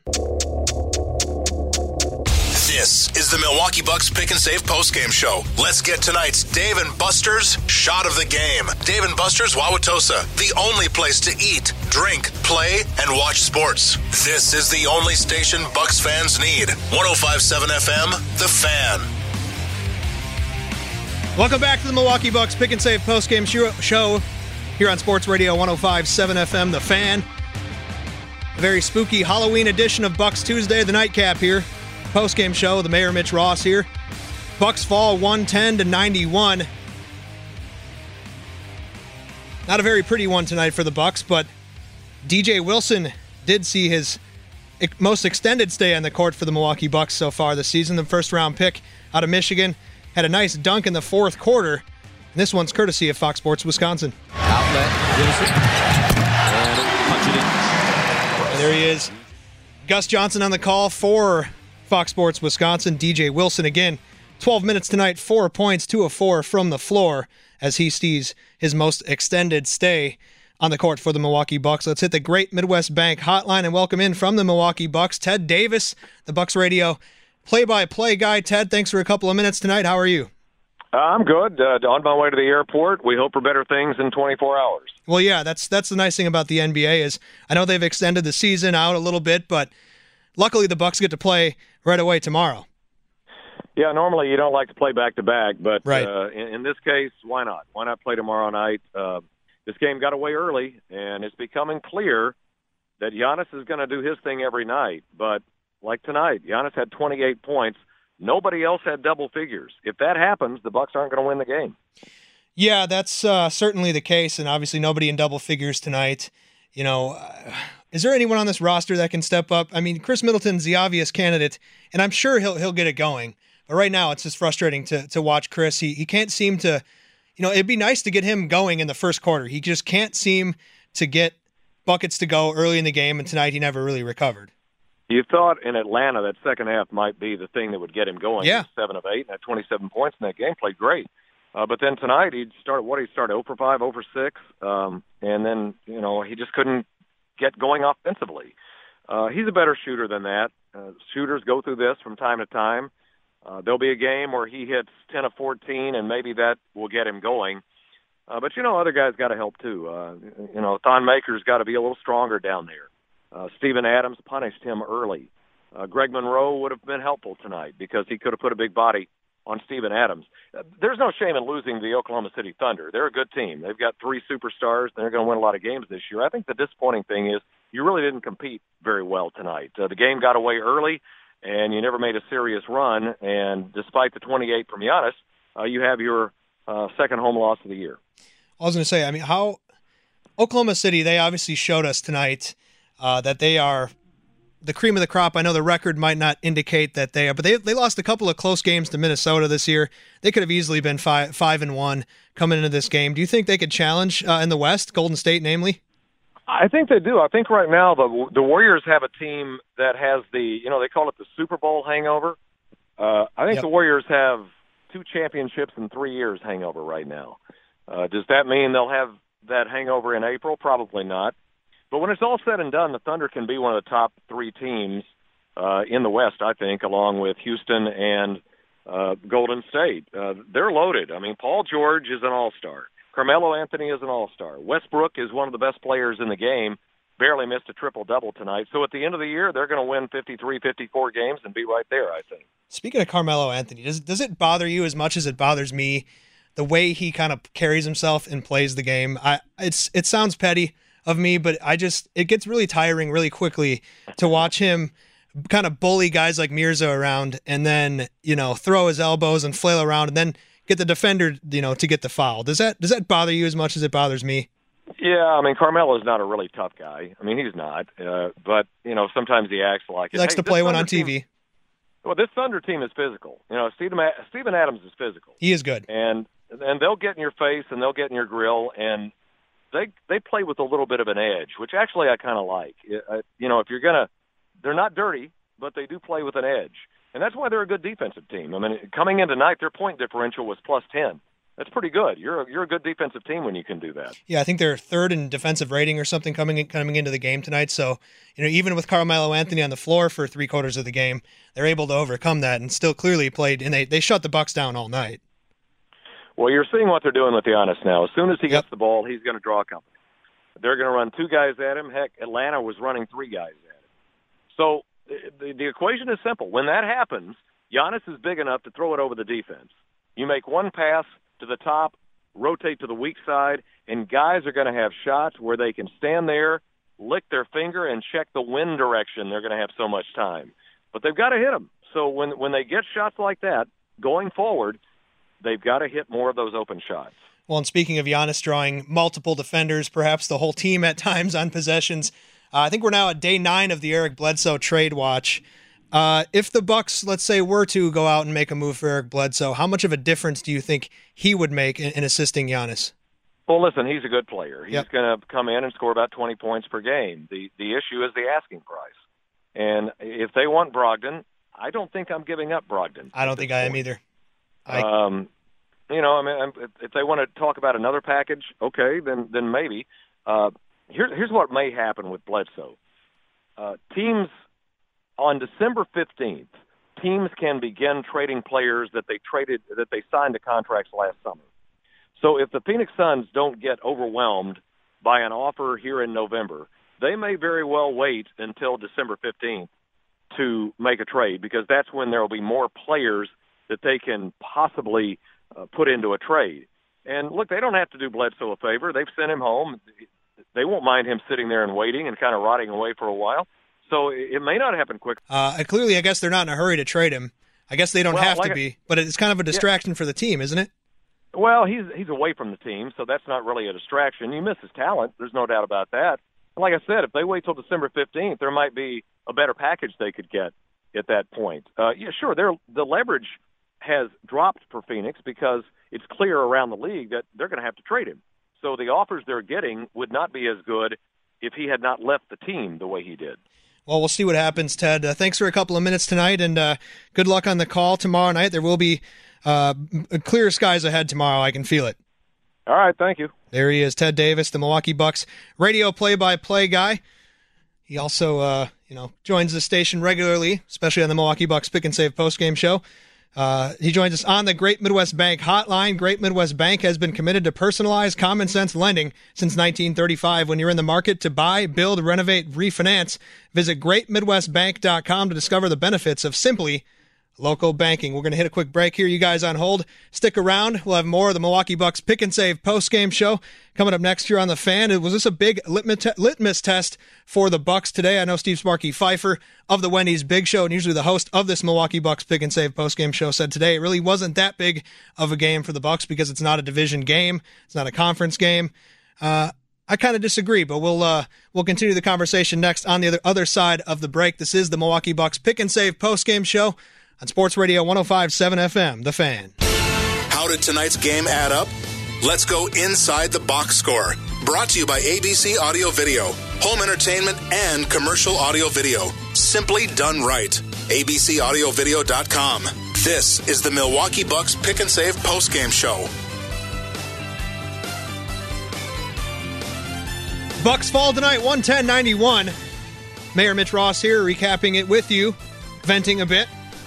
This is the Milwaukee Bucks Pick and Save postgame show. Let's get tonight's Dave and Buster's Shot of the Game. Dave and Buster's Wauwatosa, the only place to eat, drink, play, and watch sports. This is the only station Bucks fans need. one oh five point seven F M, The Fan. Welcome back to the Milwaukee Bucks Pick and Save postgame show here on Sports Radio one oh five point seven F M, The Fan. A very spooky Halloween edition of Bucks Tuesday, the nightcap here. Postgame show, the Mayor Mitch Ross here. Bucks fall one ten to ninety-one. Not a very pretty one tonight for the Bucks, but D J Wilson did see his most extended stay on the court for the Milwaukee Bucks so far this season. The first-round pick out of Michigan had a nice dunk in the fourth quarter. And this one's courtesy of Fox Sports Wisconsin. Outlet, Wilson, and punch it in. And there he is. Gus Johnson on the call for Fox Sports Wisconsin. D J Wilson again. twelve minutes tonight, four points, two of four from the floor as he sees his most extended stay on the court for the Milwaukee Bucks. Let's hit the Great Midwest Bank hotline and welcome in from the Milwaukee Bucks, Ted Davis, the Bucks Radio play-by-play guy. Ted, thanks for a couple of minutes tonight. How are you? Uh, I'm good. Uh, on my way to the airport. We hope for better things in twenty-four hours. Well, yeah, that's that's the nice thing about the N B A is I know they've extended the season out a little bit, but luckily the Bucks get to play right away tomorrow. Yeah, normally you don't like to play back-to-back, but right. uh, in, in this case, why not? Why not play tomorrow night? Uh, this game got away early, and it's becoming clear that Giannis is going to do his thing every night, but like tonight, Giannis had twenty-eight points. Nobody else had double figures. If that happens, the Bucks aren't going to win the game. Yeah, that's uh, certainly the case, and obviously nobody in double figures tonight. You know, uh, is there anyone on this roster that can step up? I mean, Chris Middleton's the obvious candidate, and I'm sure he'll he'll get it going. But right now, it's just frustrating to to watch Chris. He he can't seem to, you know, it'd be nice to get him going in the first quarter. He just can't seem to get buckets to go early in the game, and tonight he never really recovered. You thought in Atlanta that second half might be the thing that would get him going. Yeah. seven of eight and had twenty-seven points in that game, played great. Uh, but then tonight he started, what, he started oh for five, oh for six, um, and then, you know, he just couldn't get going offensively. Uh, he's a better shooter than that. Uh, shooters go through this from time to time. Uh, there'll be a game where he hits ten of fourteen, and maybe that will get him going. Uh, but, you know, other guys got to help too. Uh, you know, Thon Maker's got to be a little stronger down there. Uh, Steven Adams punished him early. Uh, Greg Monroe would have been helpful tonight because he could have put a big body on Steven Adams. Uh, there's no shame in losing the Oklahoma City Thunder. They're a good team. They've got three superstars. They're going to win a lot of games this year. I think the disappointing thing is you really didn't compete very well tonight. Uh, the game got away early, and you never made a serious run. And despite the twenty-eight from Giannis, uh, you have your uh, second home loss of the year. I was going to say, I mean, how Oklahoma City, they obviously showed us tonight Uh, that they are the cream of the crop. I know the record might not indicate that they are, but they they lost a couple of close games to Minnesota this year. They could have easily been five five and one coming into this game. Do you think they could challenge uh, in the West, Golden State, namely? I think they do. I think right now the the Warriors have a team that has the, you know, they call it the Super Bowl hangover. Uh, I think Yep. the Warriors have two championships in three years hangover right now. Uh, does that mean they'll have that hangover in April? Probably not. But when it's all said and done, the Thunder can be one of the top three teams uh, in the West, I think, along with Houston and uh, Golden State. Uh, they're loaded. I mean, Paul George is an all-star. Carmelo Anthony is an all-star. Westbrook is one of the best players in the game, barely missed a triple-double tonight. So at the end of the year, they're going to win fifty-three, fifty-four games and be right there, I think. Speaking of Carmelo Anthony, does does it bother you as much as it bothers me, the way he kind of carries himself and plays the game? I it's it sounds petty of me, but I just, it gets really tiring really quickly to watch him kind of bully guys like Mirza around and then, you know, throw his elbows and flail around and then get the defender, you know, to get the foul. Does that, does that bother you as much as it bothers me? Yeah, I mean, Carmelo's not a really tough guy. I mean, he's not, uh, but, you know, sometimes he acts like it. He likes hey, to play one Thunder on T V. Team, well, this Thunder team is physical. You know, Steven, Steven Adams is physical. He is good. And, and they'll get in your face and they'll get in your grill, and They they play with a little bit of an edge, which actually I kind of like. You know, if you're going to – they're not dirty, but they do play with an edge. And that's why they're a good defensive team. I mean, coming in tonight, their point differential was plus ten. That's pretty good. You're a, you're a good defensive team when you can do that. Yeah, I think they're third in defensive rating or something coming in, coming into the game tonight. So, you know, even with Carmelo Anthony on the floor for three quarters of the game, they're able to overcome that and still clearly played – and they, they shut the Bucks down all night. Well, you're seeing what they're doing with Giannis now. As soon as he Yep. gets the ball, he's going to draw company. They're going to run two guys at him. Heck, Atlanta was running three guys at him. So the, the equation is simple. When that happens, Giannis is big enough to throw it over the defense. You make one pass, to the top, rotate to the weak side, and guys are going to have shots where they can stand there, lick their finger, and check the wind direction. They're going to have so much time. But they've got to hit them. So when when they get shots like that, going forward, they've got to hit more of those open shots. Well, and speaking of Giannis drawing multiple defenders, perhaps the whole team at times on possessions, uh, I think we're now at day nine of the Eric Bledsoe trade watch. Uh, if the Bucks, let's say, were to go out and make a move for Eric Bledsoe, how much of a difference do you think he would make in, in assisting Giannis? Well, listen, he's a good player. He's yep. going to come in and score about twenty points per game. The the issue is the asking price. And if they want Brogdon, I don't think I'm giving up Brogdon. I don't think I am either. I... Um, you know, I mean, if they want to talk about another package, okay, then then maybe. Uh, here, here's what may happen with Bledsoe. Uh, teams on December fifteenth, teams can begin trading players that they traded that they signed to contracts last summer. So if the Phoenix Suns don't get overwhelmed by an offer here in November, they may very well wait until December fifteenth to make a trade, because that's when there will be more players that they can possibly uh, put into a trade. And look, they don't have to do Bledsoe a favor. They've sent him home. They won't mind him sitting there and waiting and kind of rotting away for a while. So it may not happen quick. Uh, clearly, I guess they're not in a hurry to trade him. I guess they don't well, have like to be, but it's kind of a distraction yeah. for the team, isn't it? Well, he's he's away from the team, so that's not really a distraction. You miss his talent. There's no doubt about that. And like I said, if they wait till December fifteenth, there might be a better package they could get at that point. Uh, yeah, sure, the leverage has dropped for Phoenix because it's clear around the league that they're going to have to trade him. So the offers they're getting would not be as good if he had not left the team the way he did. Well, we'll see what happens, Ted. Uh, thanks for a couple of minutes tonight, and uh, good luck on the call tomorrow night. There will be uh, clear skies ahead tomorrow. I can feel it. All right, thank you. There he is, Ted Davis, the Milwaukee Bucks radio play-by-play guy. He also, uh, you know, joins the station regularly, especially on the Milwaukee Bucks Pick and Save postgame show. Uh, he joins us on the Great Midwest Bank hotline. Great Midwest Bank has been committed to personalized, common-sense lending since nineteen thirty-five. When you're in the market to buy, build, renovate, refinance, visit great midwest bank dot com to discover the benefits of simply local banking. We're going to hit a quick break here. You guys on hold. Stick around. We'll have more of the Milwaukee Bucks Pick and Save postgame show coming up next year on The Fan. Was this a big litmus test for the Bucks today? I know Steve Sparky Pfeiffer of the Wendy's Big Show, and usually the host of this Milwaukee Bucks Pick and Save postgame show, said today it really wasn't that big of a game for the Bucks because it's not a division game. It's not a conference game. Uh, I kind of disagree, but we'll uh, we'll continue the conversation next on the other, other side of the break. This is the Milwaukee Bucks Pick and Save postgame show on Sports Radio one oh five point seven F M, The Fan. How did tonight's game add up? Let's go inside the box score. Brought to you by A B C Audio Video. Home entertainment and commercial audio video. Simply done right. A B C audio video dot com. This is the Milwaukee Bucks Pick and Save postgame show. Bucks fall tonight, one ten ninety-one. Mayor Mitch Ross here, recapping it with you, venting a bit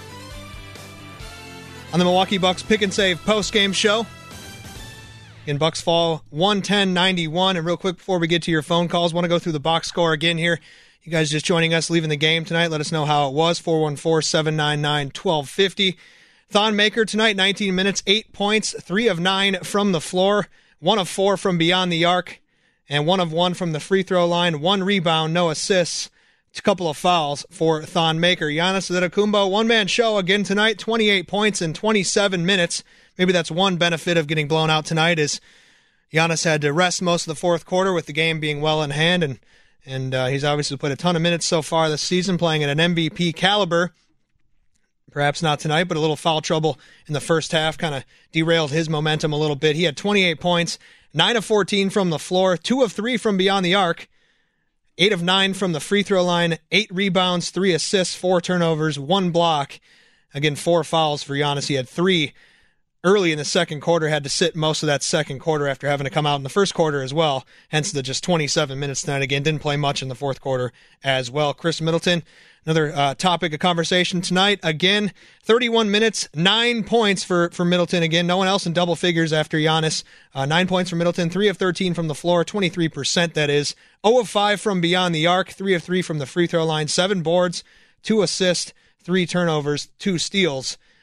on the Milwaukee Bucks Pick and Save postgame show. In Bucks fall one ten ninety-one. And real quick before we get to your phone calls, want to go through the box score again here. You guys just joining us, leaving the game tonight. Let us know how it was. four one four, seven nine nine, one two five zero. Thon Maker tonight, nineteen minutes, eight points, three of nine from the floor, one of four from beyond the arc, and one of one from the free throw line, one rebound, no assists. A couple of fouls for Thon Maker. Giannis Antetokounmpo, one-man show again tonight, twenty-eight points in twenty-seven minutes. Maybe that's one benefit of getting blown out tonight is Giannis had to rest most of the fourth quarter with the game being well in hand, and and uh, he's obviously played a ton of minutes so far this season, playing at an M V P caliber. Perhaps not tonight, but a little foul trouble in the first half kind of derailed his momentum a little bit. He had twenty-eight points, nine of fourteen from the floor, two of three from beyond the arc, eight of nine from the free throw line, eight rebounds, three assists, four turnovers, one block. Again, four fouls for Giannis. He had three early in the second quarter, had to sit most of that second quarter after having to come out in the first quarter as well. Hence the just twenty-seven minutes tonight. Again, didn't play much in the fourth quarter as well. Chris Middleton, another uh, topic of conversation tonight. Again, thirty-one minutes, nine points for, for Middleton. Again, no one else in double figures after Giannis. Uh, nine points for Middleton, three of thirteen from the floor, twenty-three percent that is. zero of five from beyond the arc, three of three from the free throw line, seven boards, two assists, three turnovers, two steals.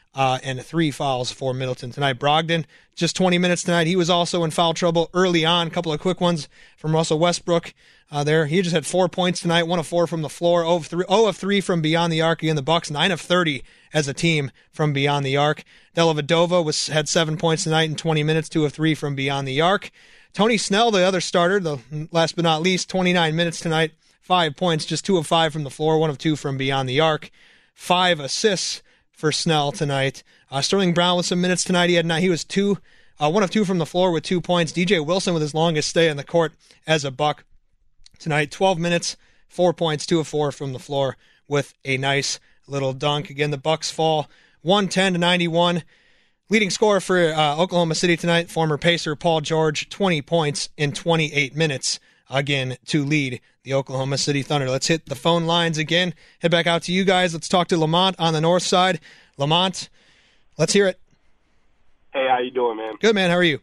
uh, and three fouls for Middleton tonight. Brogdon, just twenty minutes tonight. He was also in foul trouble early on. A couple of quick ones from Russell Westbrook uh, there. He just had four points tonight, one of four from the floor, zero of three, zero of three from beyond the arc. Again, the Bucks, nine of thirty as a team from beyond the arc. Dellavedova was had seven points tonight in twenty minutes, two of three from beyond the arc. Tony Snell, the other starter, the last but not least, twenty-nine minutes tonight, five points, just two of five from the floor, one of two from beyond the arc. Five assists for Snell tonight. Uh, Sterling Brown with some minutes tonight. He had nine, he was two, uh, one of two from the floor with two points. D J Wilson with his longest stay on the court as a Buck tonight. twelve minutes, four points, two of four from the floor with a nice little dunk. Again, the Bucks fall one ten to ninety-one. Leading scorer for uh, Oklahoma City tonight, former Pacer Paul George, twenty points in twenty-eight minutes, again, to lead the Oklahoma City Thunder. Let's hit the phone lines again. Head back out to you guys. Let's talk to Lamont on the north side. Lamont, let's hear it. Hey, how you doing, man? Good, man. How are you?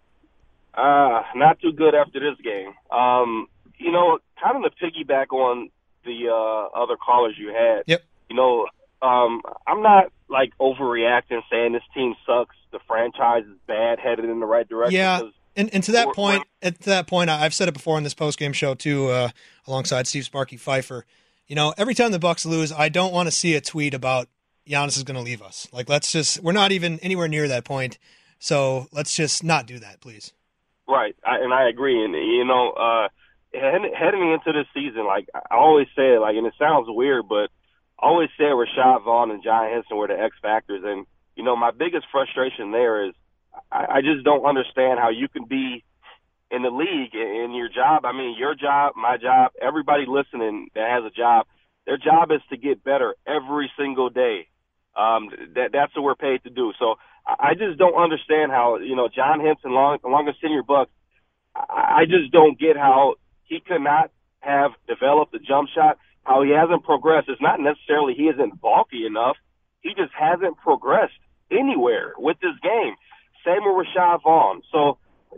Uh, not too good after this game. Um, you know, kind of to piggyback on the uh, other callers you had. Yep. You know, um, I'm not, like, overreacting saying this team sucks, the franchise is bad, headed in the right direction. Yeah, and, and to that point, at that point, I've said it before in this postgame show, too, uh, alongside Steve Sparky Pfeiffer. You know, every time the Bucks lose, I don't want to see a tweet about Giannis is going to leave us. Like, let's just, we're not even anywhere near that point, so let's just not do that, please. Right, I, and I agree. And, you know, uh, heading, heading into this season, like, I always say, like, and it sounds weird, but I always said Rashad Vaughn and John Henson were the X factors. And, you know, my biggest frustration there is I, I just don't understand how you can be in the league in your job. I mean, your job, my job, everybody listening that has a job, their job is to get better every single day. Um, that, that's what we're paid to do. So I just don't understand how, you know, John Henson, long, longest tenure Bucks, I, I just don't get how he could not have developed a jump shot, how he hasn't progressed. It's not necessarily he isn't bulky enough. He just hasn't progressed anywhere with this game. Same with Rashad Vaughn. So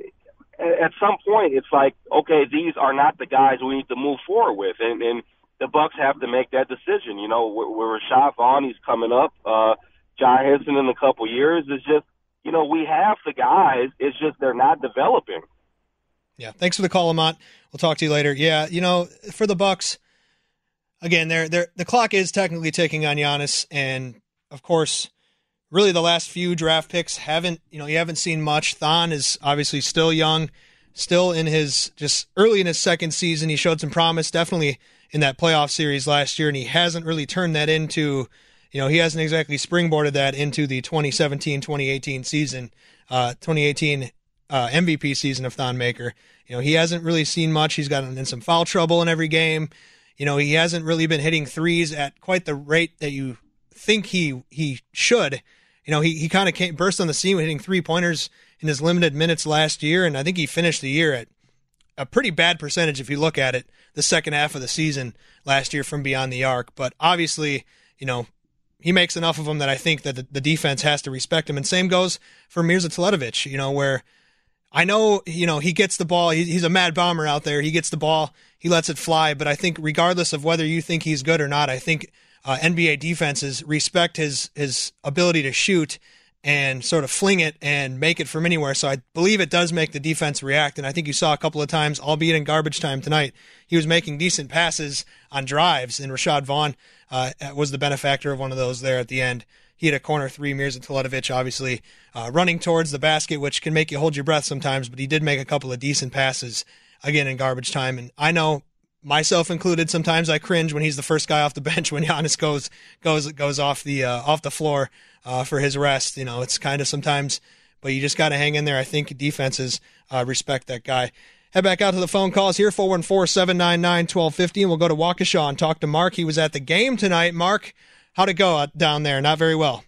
at some point, it's like, okay, these are not the guys we need to move forward with. And, and the Bucks have to make that decision. You know, with, with Rashad Vaughn, he's coming up. Uh, John Henson in a couple years. It's just, you know, we have the guys. It's just they're not developing. Yeah, thanks for the call, Lamont. We'll talk to you later. Yeah, you know, for the Bucks, again, they're, they're, the clock is technically ticking on Giannis, and, of course, really the last few draft picks haven't, you know, you haven't seen much. Thon is obviously still young, still in his, just early in his second season. He showed some promise, definitely in that playoff series last year, and he hasn't really turned that into, you know, he hasn't exactly springboarded that into the twenty seventeen twenty eighteen season, uh, twenty eighteen uh, M V P season of Thon Maker. You know, he hasn't really seen much. He's gotten in some foul trouble in every game. You know, he hasn't really been hitting threes at quite the rate that you think he he should. You know, he, he kind of came burst on the scene with hitting three-pointers in his limited minutes last year, and I think he finished the year at a pretty bad percentage if you look at it, the second half of the season last year from beyond the arc. But obviously, you know, he makes enough of them that I think that the, the defense has to respect him. And same goes for Mirza Teletovic, you know, where I know, you know, he gets the ball. He, he's a mad bomber out there. He gets the ball. He lets it fly. But I think regardless of whether you think he's good or not, I think uh, N B A defenses respect his his ability to shoot and sort of fling it and make it from anywhere. So I believe it does make the defense react. And I think you saw a couple of times, albeit in garbage time tonight, he was making decent passes on drives, and Rashad Vaughn uh, was the benefactor of one of those there at the end. He had a corner three. Mirza Teletovic, obviously, uh, running towards the basket, which can make you hold your breath sometimes, but he did make a couple of decent passes, again, in garbage time. And I know, myself included, sometimes I cringe when he's the first guy off the bench when Giannis goes goes goes off the uh, off the floor uh, for his rest. You know, it's kind of sometimes, but you just got to hang in there. I think defenses uh, respect that guy. Head back out to the phone calls here, four one four, seven nine nine, one two five zero, and we'll go to Waukesha and talk to Mark. He was at the game tonight. Mark, how'd it go down there? Not very well.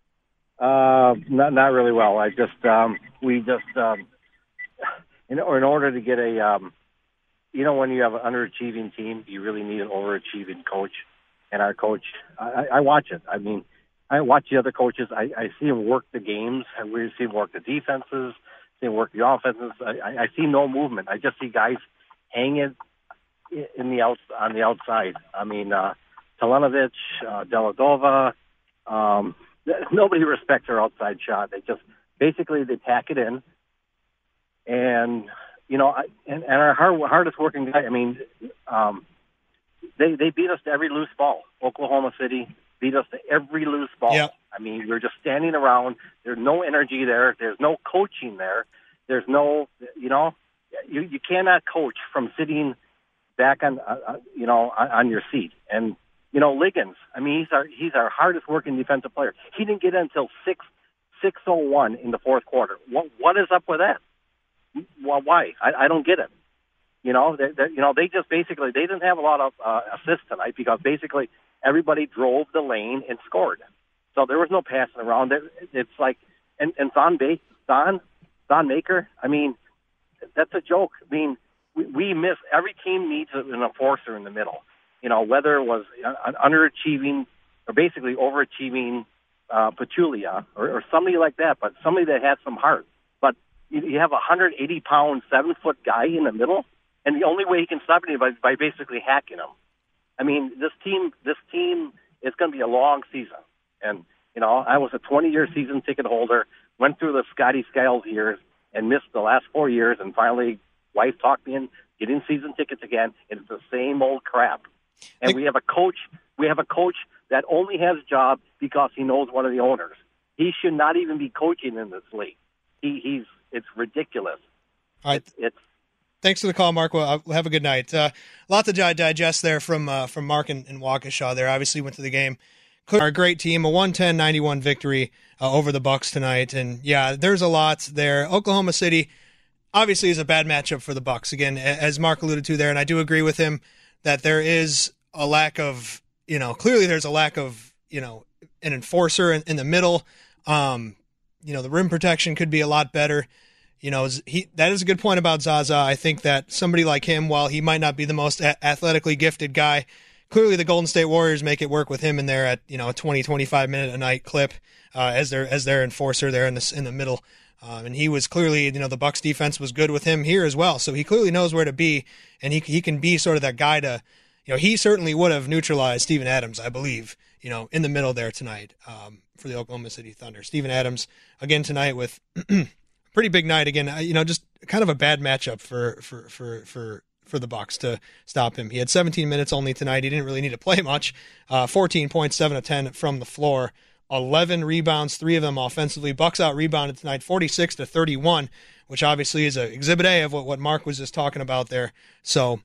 Uh, not not really well. I just um, we just um, in or in order to get a um, you know, when you have an underachieving team, you really need an overachieving coach. And our coach, I, I watch it. I mean, I watch the other coaches. I, I see him work the games. I really see him work the defenses. See him work the offenses. I, I see no movement. I just see guys hanging in the out on the outside. I mean, uh, Teletovic, uh, Dellavedova, um, nobody respects their outside shot. They just basically they pack it in, and you know, I, and, and our hard, hardest working guy. I mean, um, they they beat us to every loose ball. Oklahoma City beat us to every loose ball. Yep. I mean, we're just standing around. There's no energy there. There's no coaching there. There's no, you know, you you cannot coach from sitting back on, uh, you know, on, on your seat. And you know, Liggins. I mean, he's our he's our hardest working defensive player. He didn't get in until six six oh one in the fourth quarter. What what is up with that? Well, why? I, I don't get it. You know, they, they, you know, they just basically they didn't have a lot of uh, assists tonight because basically everybody drove the lane and scored. So there was no passing around. It, it's like, and and Thon Ba- Thon Thon Maker. I mean, that's a joke. I mean, we, we miss every team needs an enforcer in the middle. You know, whether it was an underachieving or basically overachieving uh, Pachulia or, or somebody like that, but somebody that had some heart. But you, you have a one hundred eighty pound, seven foot guy in the middle, and the only way he can stop it is by, by basically hacking him. I mean, this team, this team is going to be a long season. And, you know, I was a twenty-year season ticket holder, went through the Scotty Skiles years and missed the last four years, and finally wife talked me in getting season tickets again. It's the same old crap. And we have a coach, we have a coach that only has a job because he knows one of the owners. He should not even be coaching in this league. He, he's, it's ridiculous. All right. It's, it's Thanks for the call, Mark. Well, have a good night. Uh, a lot to digest there from uh, from Mark and, and Waukesha there. Obviously went to the game. Our great team, a one ten ninety-one victory uh, over the Bucks tonight. And, yeah, there's a lot there. Oklahoma City obviously is a bad matchup for the Bucks. Again, as Mark alluded to there, and I do agree with him that there is a lack of, you know, clearly there's a lack of, you know, an enforcer in, in the middle. Um, you know, the rim protection could be a lot better. You know, he that is a good point about Zaza. I think that somebody like him, while he might not be the most a- athletically gifted guy, clearly the Golden State Warriors make it work with him in there at, you know, a twenty, twenty-five minute a night clip uh, as their as their enforcer there in the in the middle. Um, and he was clearly, you know, the Bucks defense was good with him here as well. So he clearly knows where to be, and he he can be sort of that guy to, you know, he certainly would have neutralized Steven Adams, I believe, you know, in the middle there tonight um, for the Oklahoma City Thunder. Steven Adams again tonight with pretty big night again. You know, just kind of a bad matchup for for for for. for the Bucks to stop him. He had seventeen minutes only tonight. He didn't really need to play much. Uh, fourteen points, seven of ten from the floor, eleven rebounds, three of them offensively. Bucks out rebounded tonight, forty-six to thirty-one, which obviously is a exhibit A of what, what Mark was just talking about there. So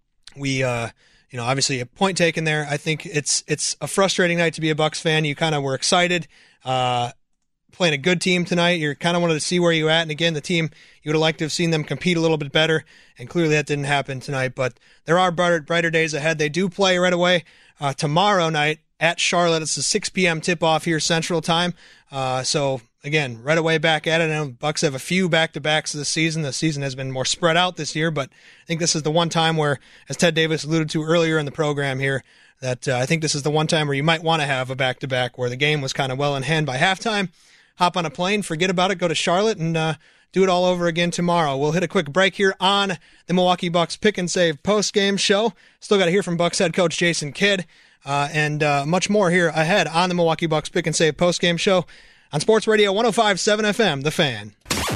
we, uh, you know, obviously a point taken there. I think it's it's a frustrating night to be a Bucks fan. You kind of were excited. Uh, playing a good team tonight. You kind of wanted to see where you at. And again, the team, you would have liked to have seen them compete a little bit better. And clearly that didn't happen tonight. But there are brighter, brighter days ahead. They do play right away uh, tomorrow night at Charlotte. It's a six p.m. tip-off here Central Time. Uh, so, again, right away back at it. I know the Bucks have a few back-to-backs this season. The season has been more spread out this year. But I think this is the one time where, as Ted Davis alluded to earlier in the program here, that uh, I think this is the one time where you might want to have a back-to-back where the game was kind of well in hand by halftime. Hop on a plane, forget about it, go to Charlotte, and uh, do it all over again tomorrow. We'll hit a quick break here on the Milwaukee Bucks Pick and Save post-game show. Still got to hear from Bucks head coach Jason Kidd, uh, and uh, much more here ahead on the Milwaukee Bucks Pick and Save post-game show on Sports Radio one oh five point seven F M, The Fan.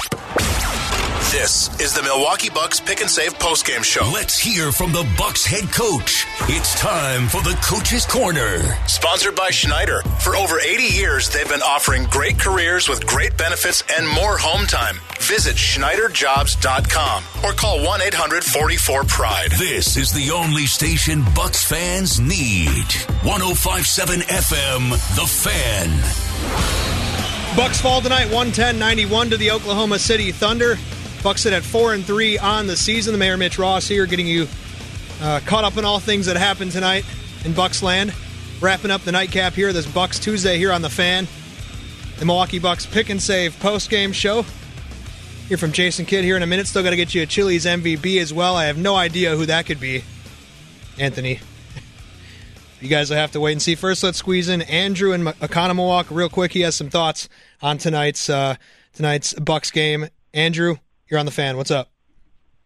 This is the Milwaukee Bucks Pick and Save postgame show. Let's hear from the Bucks head coach. It's time for the Coach's Corner. Sponsored by Schneider. For over eighty years, they've been offering great careers with great benefits and more home time. Visit Schneider Jobs dot com or call one eight hundred forty-four pride. This is the only station Bucks fans need. one oh five point seven F M, The Fan. Bucks fall tonight, one ten ninety-one to the Oklahoma City Thunder. Bucks sit at four and three on the season. The Mayor Mitch Ross here, getting you uh, caught up in all things that happened tonight in Bucks land. Wrapping up the nightcap here, this Bucks Tuesday here on The Fan. The Milwaukee Bucks Pick and Save post-game show. Hear from Jason Kidd here in a minute. Still got to get you a Chili's M V P as well. I have no idea who that could be. Anthony. You guys will have to wait and see. First, let's squeeze in Andrew in Oconomowoc real quick. He has some thoughts on tonight's uh, tonight's Bucks game. Andrew, you're on The Fan. What's up?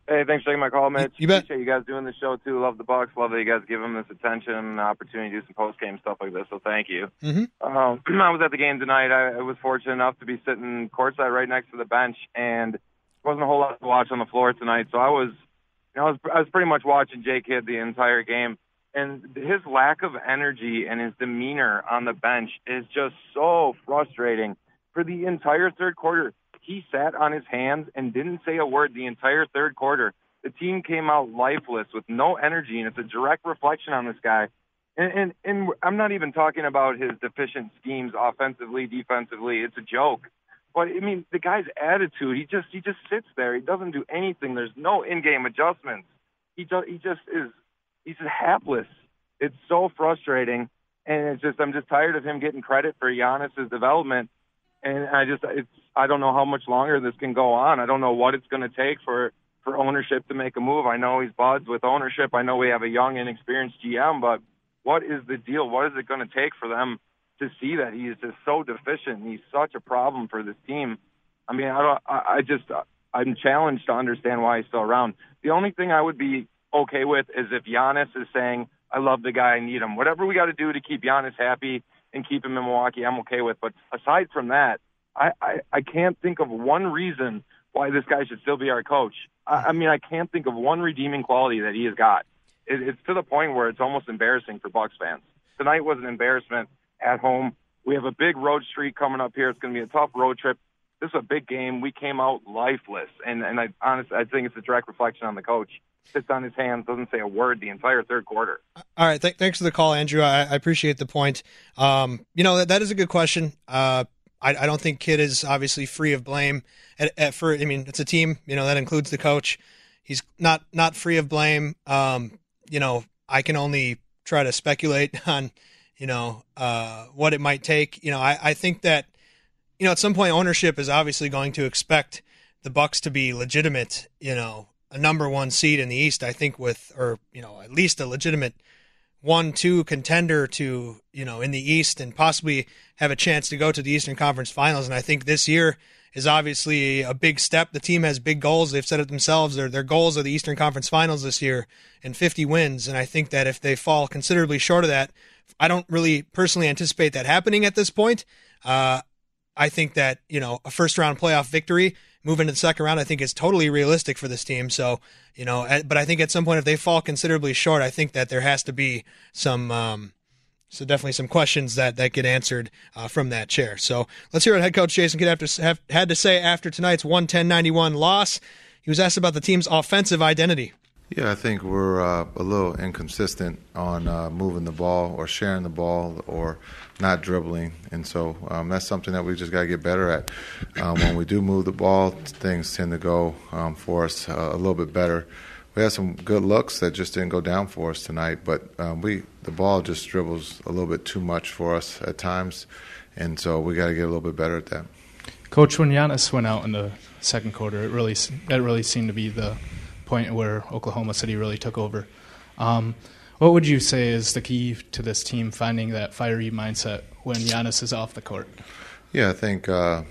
Hey, thanks for taking my call, Mitch. You bet. Appreciate you guys doing the show, too. Love the Bucks. Love that you guys give them this attention and opportunity to do some post-game stuff like this, so thank you. Mm-hmm. Um, I was at the game tonight. I, I was fortunate enough to be sitting courtside right next to the bench, and there wasn't a whole lot to watch on the floor tonight, so I was, you know, I was, I was pretty much watching Jay Kidd the entire game, and his lack of energy and his demeanor on the bench is just so frustrating. For the entire third quarter, he sat on his hands and didn't say a word the entire third quarter. The team came out lifeless with no energy, and it's a direct reflection on this guy. And, and, and I'm not even talking about his deficient schemes offensively, defensively. It's a joke. But, I mean, the guy's attitude, he just he just sits there. He doesn't do anything. There's no in-game adjustments. He, just, he just is he's just hapless. It's so frustrating. And it's just I'm just tired of him getting credit for Giannis's development. And I just, it's, I don't know how much longer this can go on. I don't know what it's going to take for, for ownership to make a move. I know he's buds with ownership. I know we have a young, inexperienced G M, but what is the deal? What is it going to take for them to see that he is just so deficient? He's such a problem for this team. I mean, I don't, I, I just, I'm challenged to understand why he's still around. The only thing I would be okay with is if Giannis is saying, I love the guy, I need him. Whatever we got to do to keep Giannis happy and keep him in Milwaukee, I'm okay with. But aside from that, I, I, I can't think of one reason why this guy should still be our coach. I, I mean, I can't think of one redeeming quality that he has got. It, it's to the point where it's almost embarrassing for Bucks fans. Tonight was an embarrassment at home. We have a big road streak coming up here. It's going to be a tough road trip. This is a big game. We came out lifeless, and, and I honestly, I think it's a direct reflection on the coach. Sits on his hands, doesn't say a word the entire third quarter. All right, th- thanks for the call, Andrew. I, I appreciate the point. Um, you know, that, that is a good question. Uh, I, I don't think Kidd is obviously free of blame. At, at for, I mean, it's a team. You know, that includes the coach. He's not not free of blame. Um, you know, I can only try to speculate on, you know, uh, what it might take. You know, I, I think that, you know, at some point ownership is obviously going to expect the Bucks to be legitimate, you know, a number one seed in the East, I think, with, or, you know, at least a legitimate one, two contender to, you know, in the East, and possibly have a chance to go to the Eastern Conference Finals. And I think this year is obviously a big step. The team has big goals. They've said it themselves. Their, their goals are the Eastern Conference Finals this year and fifty wins. And I think that if they fall considerably short of that, I don't really personally anticipate that happening at this point. Uh, I think that, you know, a first round playoff victory, moving to the second round, I think is totally realistic for this team. So, you know, but I think at some point if they fall considerably short, I think that there has to be some, um, so definitely some questions that, that get answered uh, from that chair. So let's hear what head coach Jason Kidd have to, have, had to say after tonight's one ten ninety-one loss. He was asked about the team's offensive identity. Yeah, I think we're uh, a little inconsistent on uh, moving the ball or sharing the ball or not dribbling. And so um, that's something that we just got to get better at. Um, when we do move the ball, things tend to go um, for us uh, a little bit better. We had some good looks that just didn't go down for us tonight, but um, we the ball just dribbles a little bit too much for us at times, and so we got to get a little bit better at that. Coach, when Giannis went out in the second quarter, it really that really seemed to be the point where Oklahoma City really took over. Um, what would you say is the key to this team finding that fiery mindset when Giannis is off the court? Yeah, I think uh,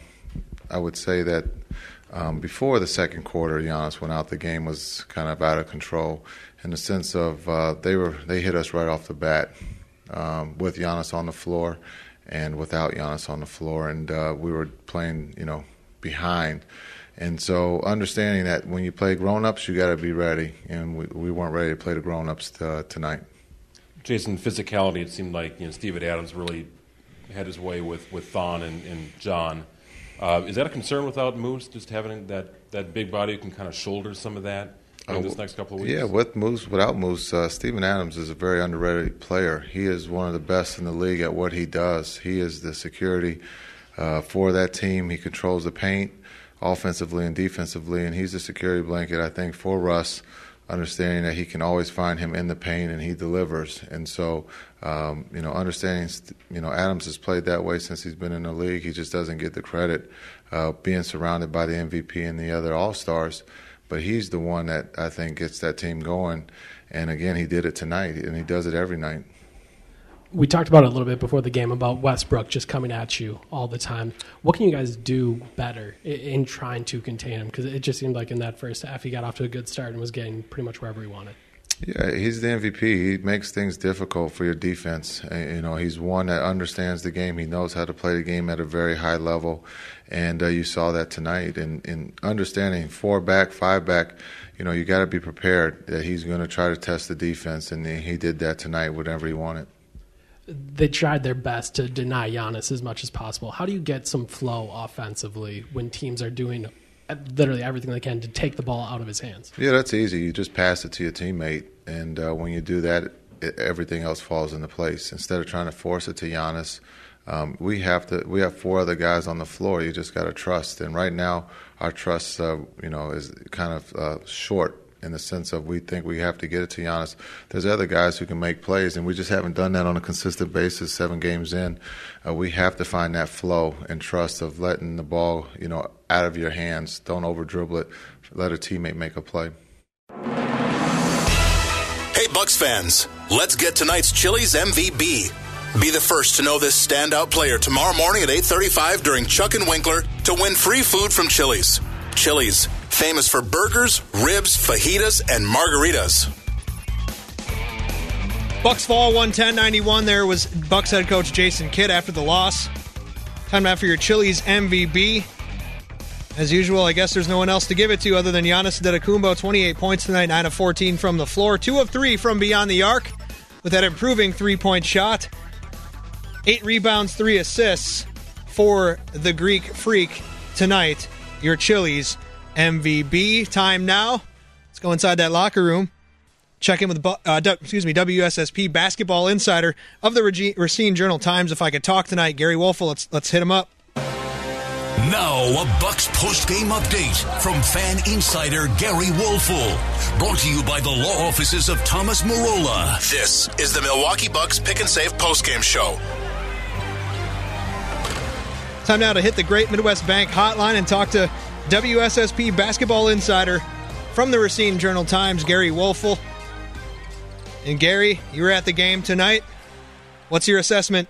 I would say that um, before the second quarter, Giannis went out, the game was kind of out of control in the sense of uh, they were they hit us right off the bat um, with Giannis on the floor and without Giannis on the floor, and uh, we were playing, you know, behind. And so understanding that when you play grown-ups, you got to be ready, and we, we weren't ready to play the grown-ups t- tonight. Jason, physicality, it seemed like, you know, Steven Adams really had his way with, with Thon and, and John. Uh, is that a concern without Moose, just having that, that big body who can kind of shoulder some of that in uh, this next couple of weeks? Yeah, with Moose, without Moose, uh, Steven Adams is a very underrated player. He is one of the best in the league at what he does. He is the security uh, for that team. He controls the paint offensively and defensively, and he's a security blanket, I think, for Russ, understanding that he can always find him in the paint and he delivers. And so, um, you know, understanding, you know, Adams has played that way since he's been in the league. He just doesn't get the credit uh, being surrounded by the M V P and the other All-Stars. But he's the one that I think gets that team going. And, again, he did it tonight, and he does it every night. we talked about it a little bit before the game about Westbrook just coming at you all the time. What can you guys do better in, in trying to contain him? Because it just seemed like in that first half he got off to a good start and was getting pretty much wherever he wanted. Yeah, he's the M V P. He makes things difficult for your defense. You know, he's one that understands the game. He knows how to play the game at a very high level, and uh, you saw that tonight. And in understanding four back, five back, you know, you got to be prepared that he's going to try to test the defense, and he did that tonight whenever he wanted. They tried their best to deny Giannis as much as possible. How do you get some flow offensively when teams are doing literally everything they can to take the ball out of his hands? Yeah, that's easy. You just pass it to your teammate, and uh, when you do that, it, everything else falls into place. Instead of trying to force it to Giannis, um, we have to. We have four other guys on the floor. You just got to trust. And right now, our trust, uh, you know, is kind of uh, short in the sense of we think we have to get it to Giannis. There's other guys who can make plays, and we just haven't done that on a consistent basis. Seven games in, uh, we have to find that flow and trust of letting the ball, you know, out of your hands. Don't over dribble it. Let a teammate make a play. Hey, Bucks fans, let's get tonight's Chili's M V B. Be the first to know this standout player tomorrow morning at eight thirty-five during Chuck and Winkler to win free food from Chili's. Chili's, famous for burgers, ribs, fajitas, and margaritas. Bucks fall one ten ninety-one. There was Bucks head coach Jason Kidd after the loss. Time now for your Chili's M V B. As usual, I guess there's no one else to give it to other than Giannis Antetokounmpo. twenty-eight points tonight, nine of fourteen from the floor, two of three from beyond the arc with that improving three-point shot. Eight rebounds, three assists for the Greek Freak tonight. Your Chili's M V B. Time now. Let's go inside that locker room. Check in with uh, excuse me, W S S P basketball insider of the Racine Journal-Times. If I could talk tonight, Gary Wolfel. Let's let's hit him up. Now a Bucks post-game update from fan insider Gary Wolfel. Brought to you by the law offices of Thomas Marola. This is the Milwaukee Bucks Pick and Save post-game show. Time now to hit the Great Midwest Bank hotline and talk to W S S P basketball insider from the Racine Journal-Times, Gary Wolfel. And Gary, you were at the game tonight. What's your assessment?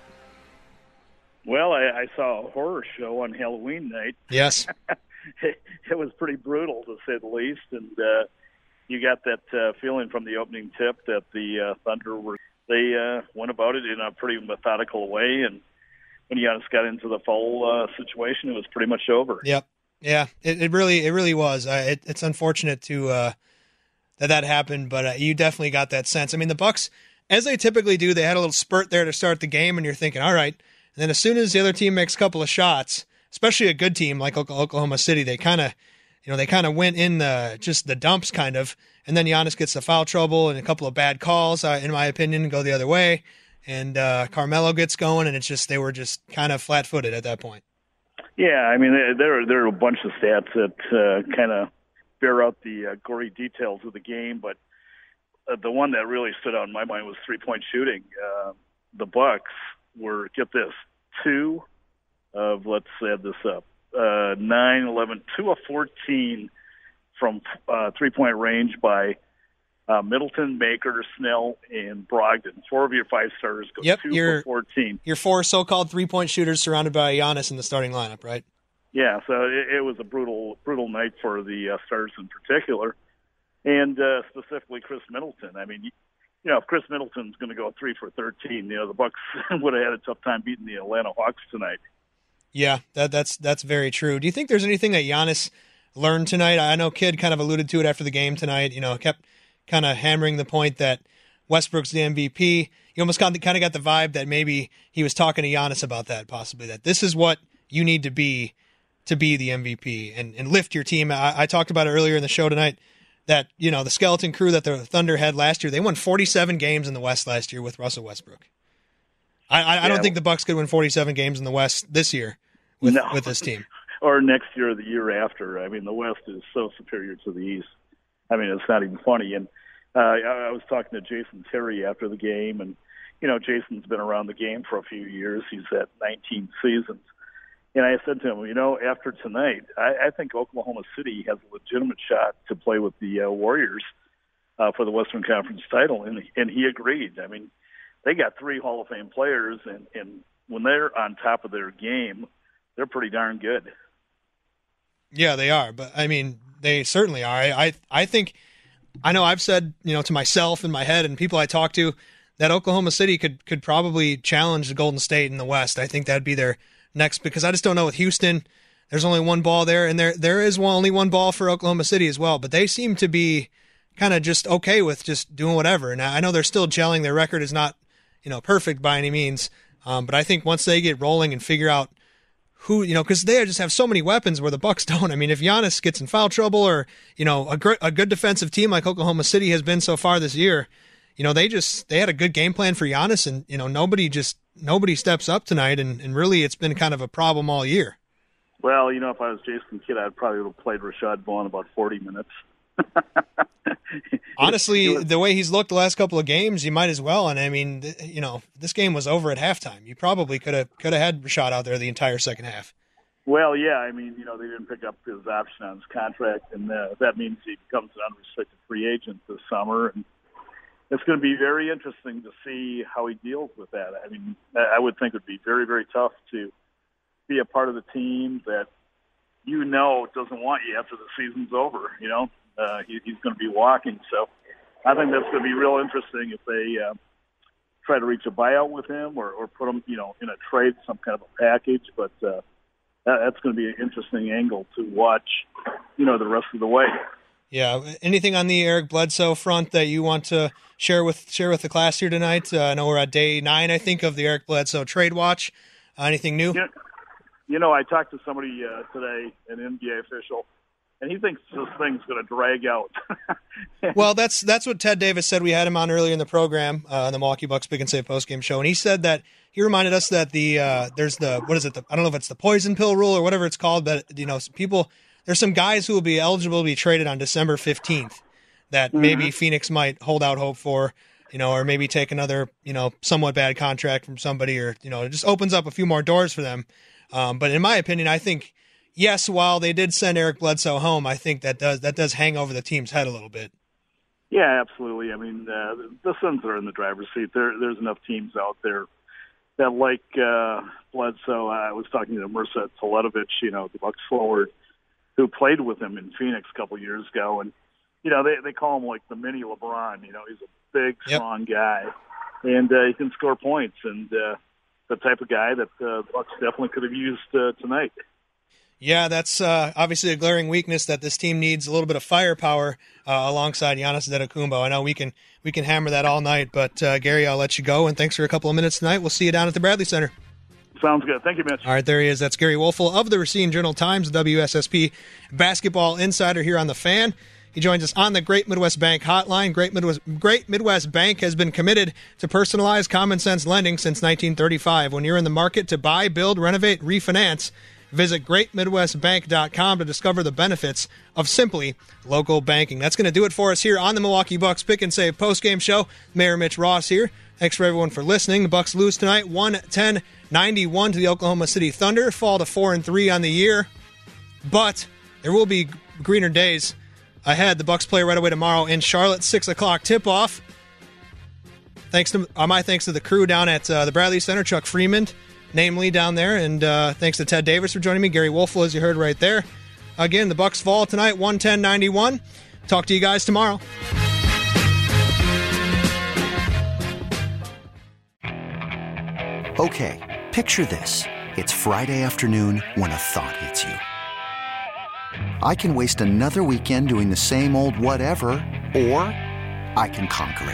Well, I, I saw a horror show on Halloween night. Yes. it, it was pretty brutal, to say the least. And uh, you got that uh, feeling from the opening tip that the uh, Thunder were, they uh, went about it in a pretty methodical way. And when Giannis got into the foul uh, situation, it was pretty much over. Yep. Yeah, it, it really it really was. Uh, it, it's unfortunate to uh, that that happened, but uh, you definitely got that sense. I mean, the Bucks, as they typically do, they had a little spurt there to start the game, and you're thinking, all right. And then as soon as the other team makes a couple of shots, especially a good team like Oklahoma City, they kind of, you know, they kind of went in the just the dumps, kind of. And then Giannis gets the foul trouble and a couple of bad calls, uh, in my opinion, go the other way. And uh, Carmelo gets going, and it's just they were just kind of flat-footed at that point. Yeah, I mean, there there are a bunch of stats that uh, kind of bear out the uh, gory details of the game, but uh, the one that really stood out in my mind was three-point shooting. Uh, the Bucks were, get this, two of, let's add this up, uh, nine, eleven, two of fourteen from uh, three-point range by Uh, Middleton, Baker, Snell, and Brogdon. Four of your five starters go yep, two your, for fourteen. Your four so-called three-point shooters surrounded by Giannis in the starting lineup, right? Yeah, so it, it was a brutal, brutal night for the uh, starters in particular, and uh, specifically Chris Middleton. I mean, you, you know, if Chris Middleton's going to go three for thirteen, you know, the Bucks would have had a tough time beating the Atlanta Hawks tonight. Yeah, that, that's that's very true. Do you think there's anything that Giannis learned tonight? I know Kidd kind of alluded to it after the game tonight. You know, kept kind of hammering the point that Westbrook's the M V P. You almost kind of got the vibe that maybe he was talking to Giannis about that, possibly, that this is what you need to be to be the M V P and, and lift your team. I, I talked about it earlier in the show tonight that, you know, the skeleton crew that the Thunder had last year, they won forty-seven games in the West last year with Russell Westbrook. I, I, yeah. I don't think the Bucks could win forty-seven games in the West this year with, no. with this team. Or next year or the year after. I mean, the West is so superior to the East. I mean, it's not even funny. And uh, I, I was talking to Jason Terry after the game, and, you know, Jason's been around the game for a few years. He's at nineteen seasons. And I said to him, you know, after tonight, I, I think Oklahoma City has a legitimate shot to play with the uh, Warriors uh, for the Western Conference title. And, and he agreed. I mean, they got three Hall of Fame players, and, and when they're on top of their game, they're pretty darn good. Yeah, they are. But, I mean, they certainly are. I, I, I think – I know I've said, you know, to myself in my head and people I talk to that Oklahoma City could could probably challenge the Golden State in the West. I think that'd be their next, because I just don't know with Houston. There's only one ball there, and there there is one, only one ball for Oklahoma City as well. But they seem to be kind of just okay with just doing whatever. And I know they're still gelling. Their record is not, you know, perfect by any means. Um, but I think once they get rolling and figure out who, you know, because they just have so many weapons where the Bucks don't. I mean, if Giannis gets in foul trouble, or, you know, a, gr- a good defensive team like Oklahoma City has been so far this year, you know, they just, they had a good game plan for Giannis, and, you know, nobody just, nobody steps up tonight, and, and really it's been kind of a problem all year. Well, you know, if I was Jason Kidd, I'd probably have played Rashad Vaughn about forty minutes. Honestly, was, the way he's looked the last couple of games, you might as well. And I mean, th- you know, this game was over at halftime. You probably could have could have had Rashad out there the entire second half. Well, yeah, I mean, you know, they didn't pick up his option on his contract, and uh, that means he becomes an unrestricted free agent this summer. And it's going to be very interesting to see how he deals with that. I mean, I would think it would be very, very tough to be a part of the team that you know doesn't want you after the season's over. You know, uh, he, he's going to be walking. So I think that's going to be real interesting if they uh, try to reach a buyout with him, or, or put him, you know, in a trade, some kind of a package. But uh, that, that's going to be an interesting angle to watch, you know, the rest of the way. Yeah. Anything on the Eric Bledsoe front that you want to share with share with the class here tonight? Uh, I know we're at day nine, I think, of the Eric Bledsoe trade watch. Uh, anything new? Yeah. You know, I talked to somebody uh, today, an N B A official, and he thinks this thing's going to drag out. Well, that's that's what Ted Davis said. We had him on earlier in the program, uh, on the Milwaukee Bucks Pick and Save postgame show, and he said that he reminded us that the uh, there's the what is it? The, I don't know if it's the poison pill rule or whatever it's called, but you know, some people there's some guys who will be eligible to be traded on December fifteenth that mm-hmm. maybe Phoenix might hold out hope for, you know, or maybe take another, you know, somewhat bad contract from somebody, or you know, it just opens up a few more doors for them. Um, but in my opinion, I think, yes, while they did send Eric Bledsoe home, I think that does that does hang over the team's head a little bit. Yeah, absolutely. I mean, uh, the Suns are in the driver's seat. There, there's enough teams out there that like uh, Bledsoe. I was talking to Mirza Teletovic, you know, the Bucks forward, who played with him in Phoenix a couple years ago. And, you know, they, they call him like the mini LeBron. You know, he's a big, strong yep. guy, and uh, he can score points. And, uh, the type of guy that uh, the Bucks definitely could have used uh, tonight. Yeah, that's uh, obviously a glaring weakness, that this team needs a little bit of firepower uh, alongside Giannis Antetokounmpo. I know we can we can hammer that all night, but uh, Gary, I'll let you go, and thanks for a couple of minutes tonight. We'll see you down at the Bradley Center. Sounds good. Thank you, Mitch. All right, there he is. That's Gary Woelfel of the Racine Journal-Times, W S S P basketball insider here on The Fan. He joins us on the Great Midwest Bank hotline. Great Midwest, Great Midwest Bank has been committed to personalized common sense lending since nineteen thirty-five. When you're in the market to buy, build, renovate, refinance, visit great midwest bank dot com to discover the benefits of simply local banking. That's going to do it for us here on the Milwaukee Bucks Pick and Save postgame show. Mayor Mitch Ross here. Thanks for everyone for listening. The Bucks lose tonight, one ten ninety-one to the Oklahoma City Thunder, fall to four and three on the year. But there will be greener days ahead. The Bucks play right away tomorrow in Charlotte, six o'clock tip-off. Thanks to uh, my thanks to the crew down at uh, the Bradley Center, Chuck Freeman, namely down there, and uh, thanks to Ted Davis for joining me, Gary Woelfel, as you heard right there. Again, the Bucks fall tonight, one ten ninety-one. Talk to you guys tomorrow. Okay, picture this. It's Friday afternoon when a thought hits you. I can waste another weekend doing the same old whatever, or I can conquer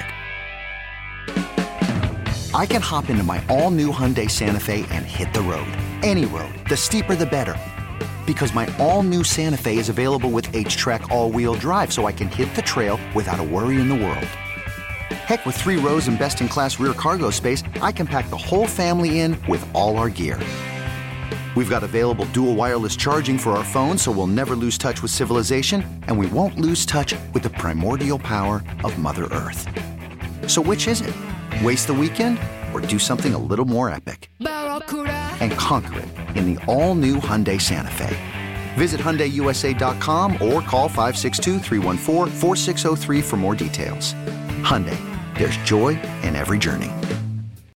it. I can hop into my all-new Hyundai Santa Fe and hit the road. Any road. The steeper, the better. Because my all-new Santa Fe is available with H-Track all-wheel drive, so I can hit the trail without a worry in the world. Heck, with three rows and best-in-class rear cargo space, I can pack the whole family in with all our gear. We've got available dual wireless charging for our phones, so we'll never lose touch with civilization, and we won't lose touch with the primordial power of Mother Earth. So which is it? Waste the weekend or do something a little more epic? And conquer it in the all-new Hyundai Santa Fe. Visit Hyundai U S A dot com or call five six two, three one four, four six zero three for more details. Hyundai, there's joy in every journey.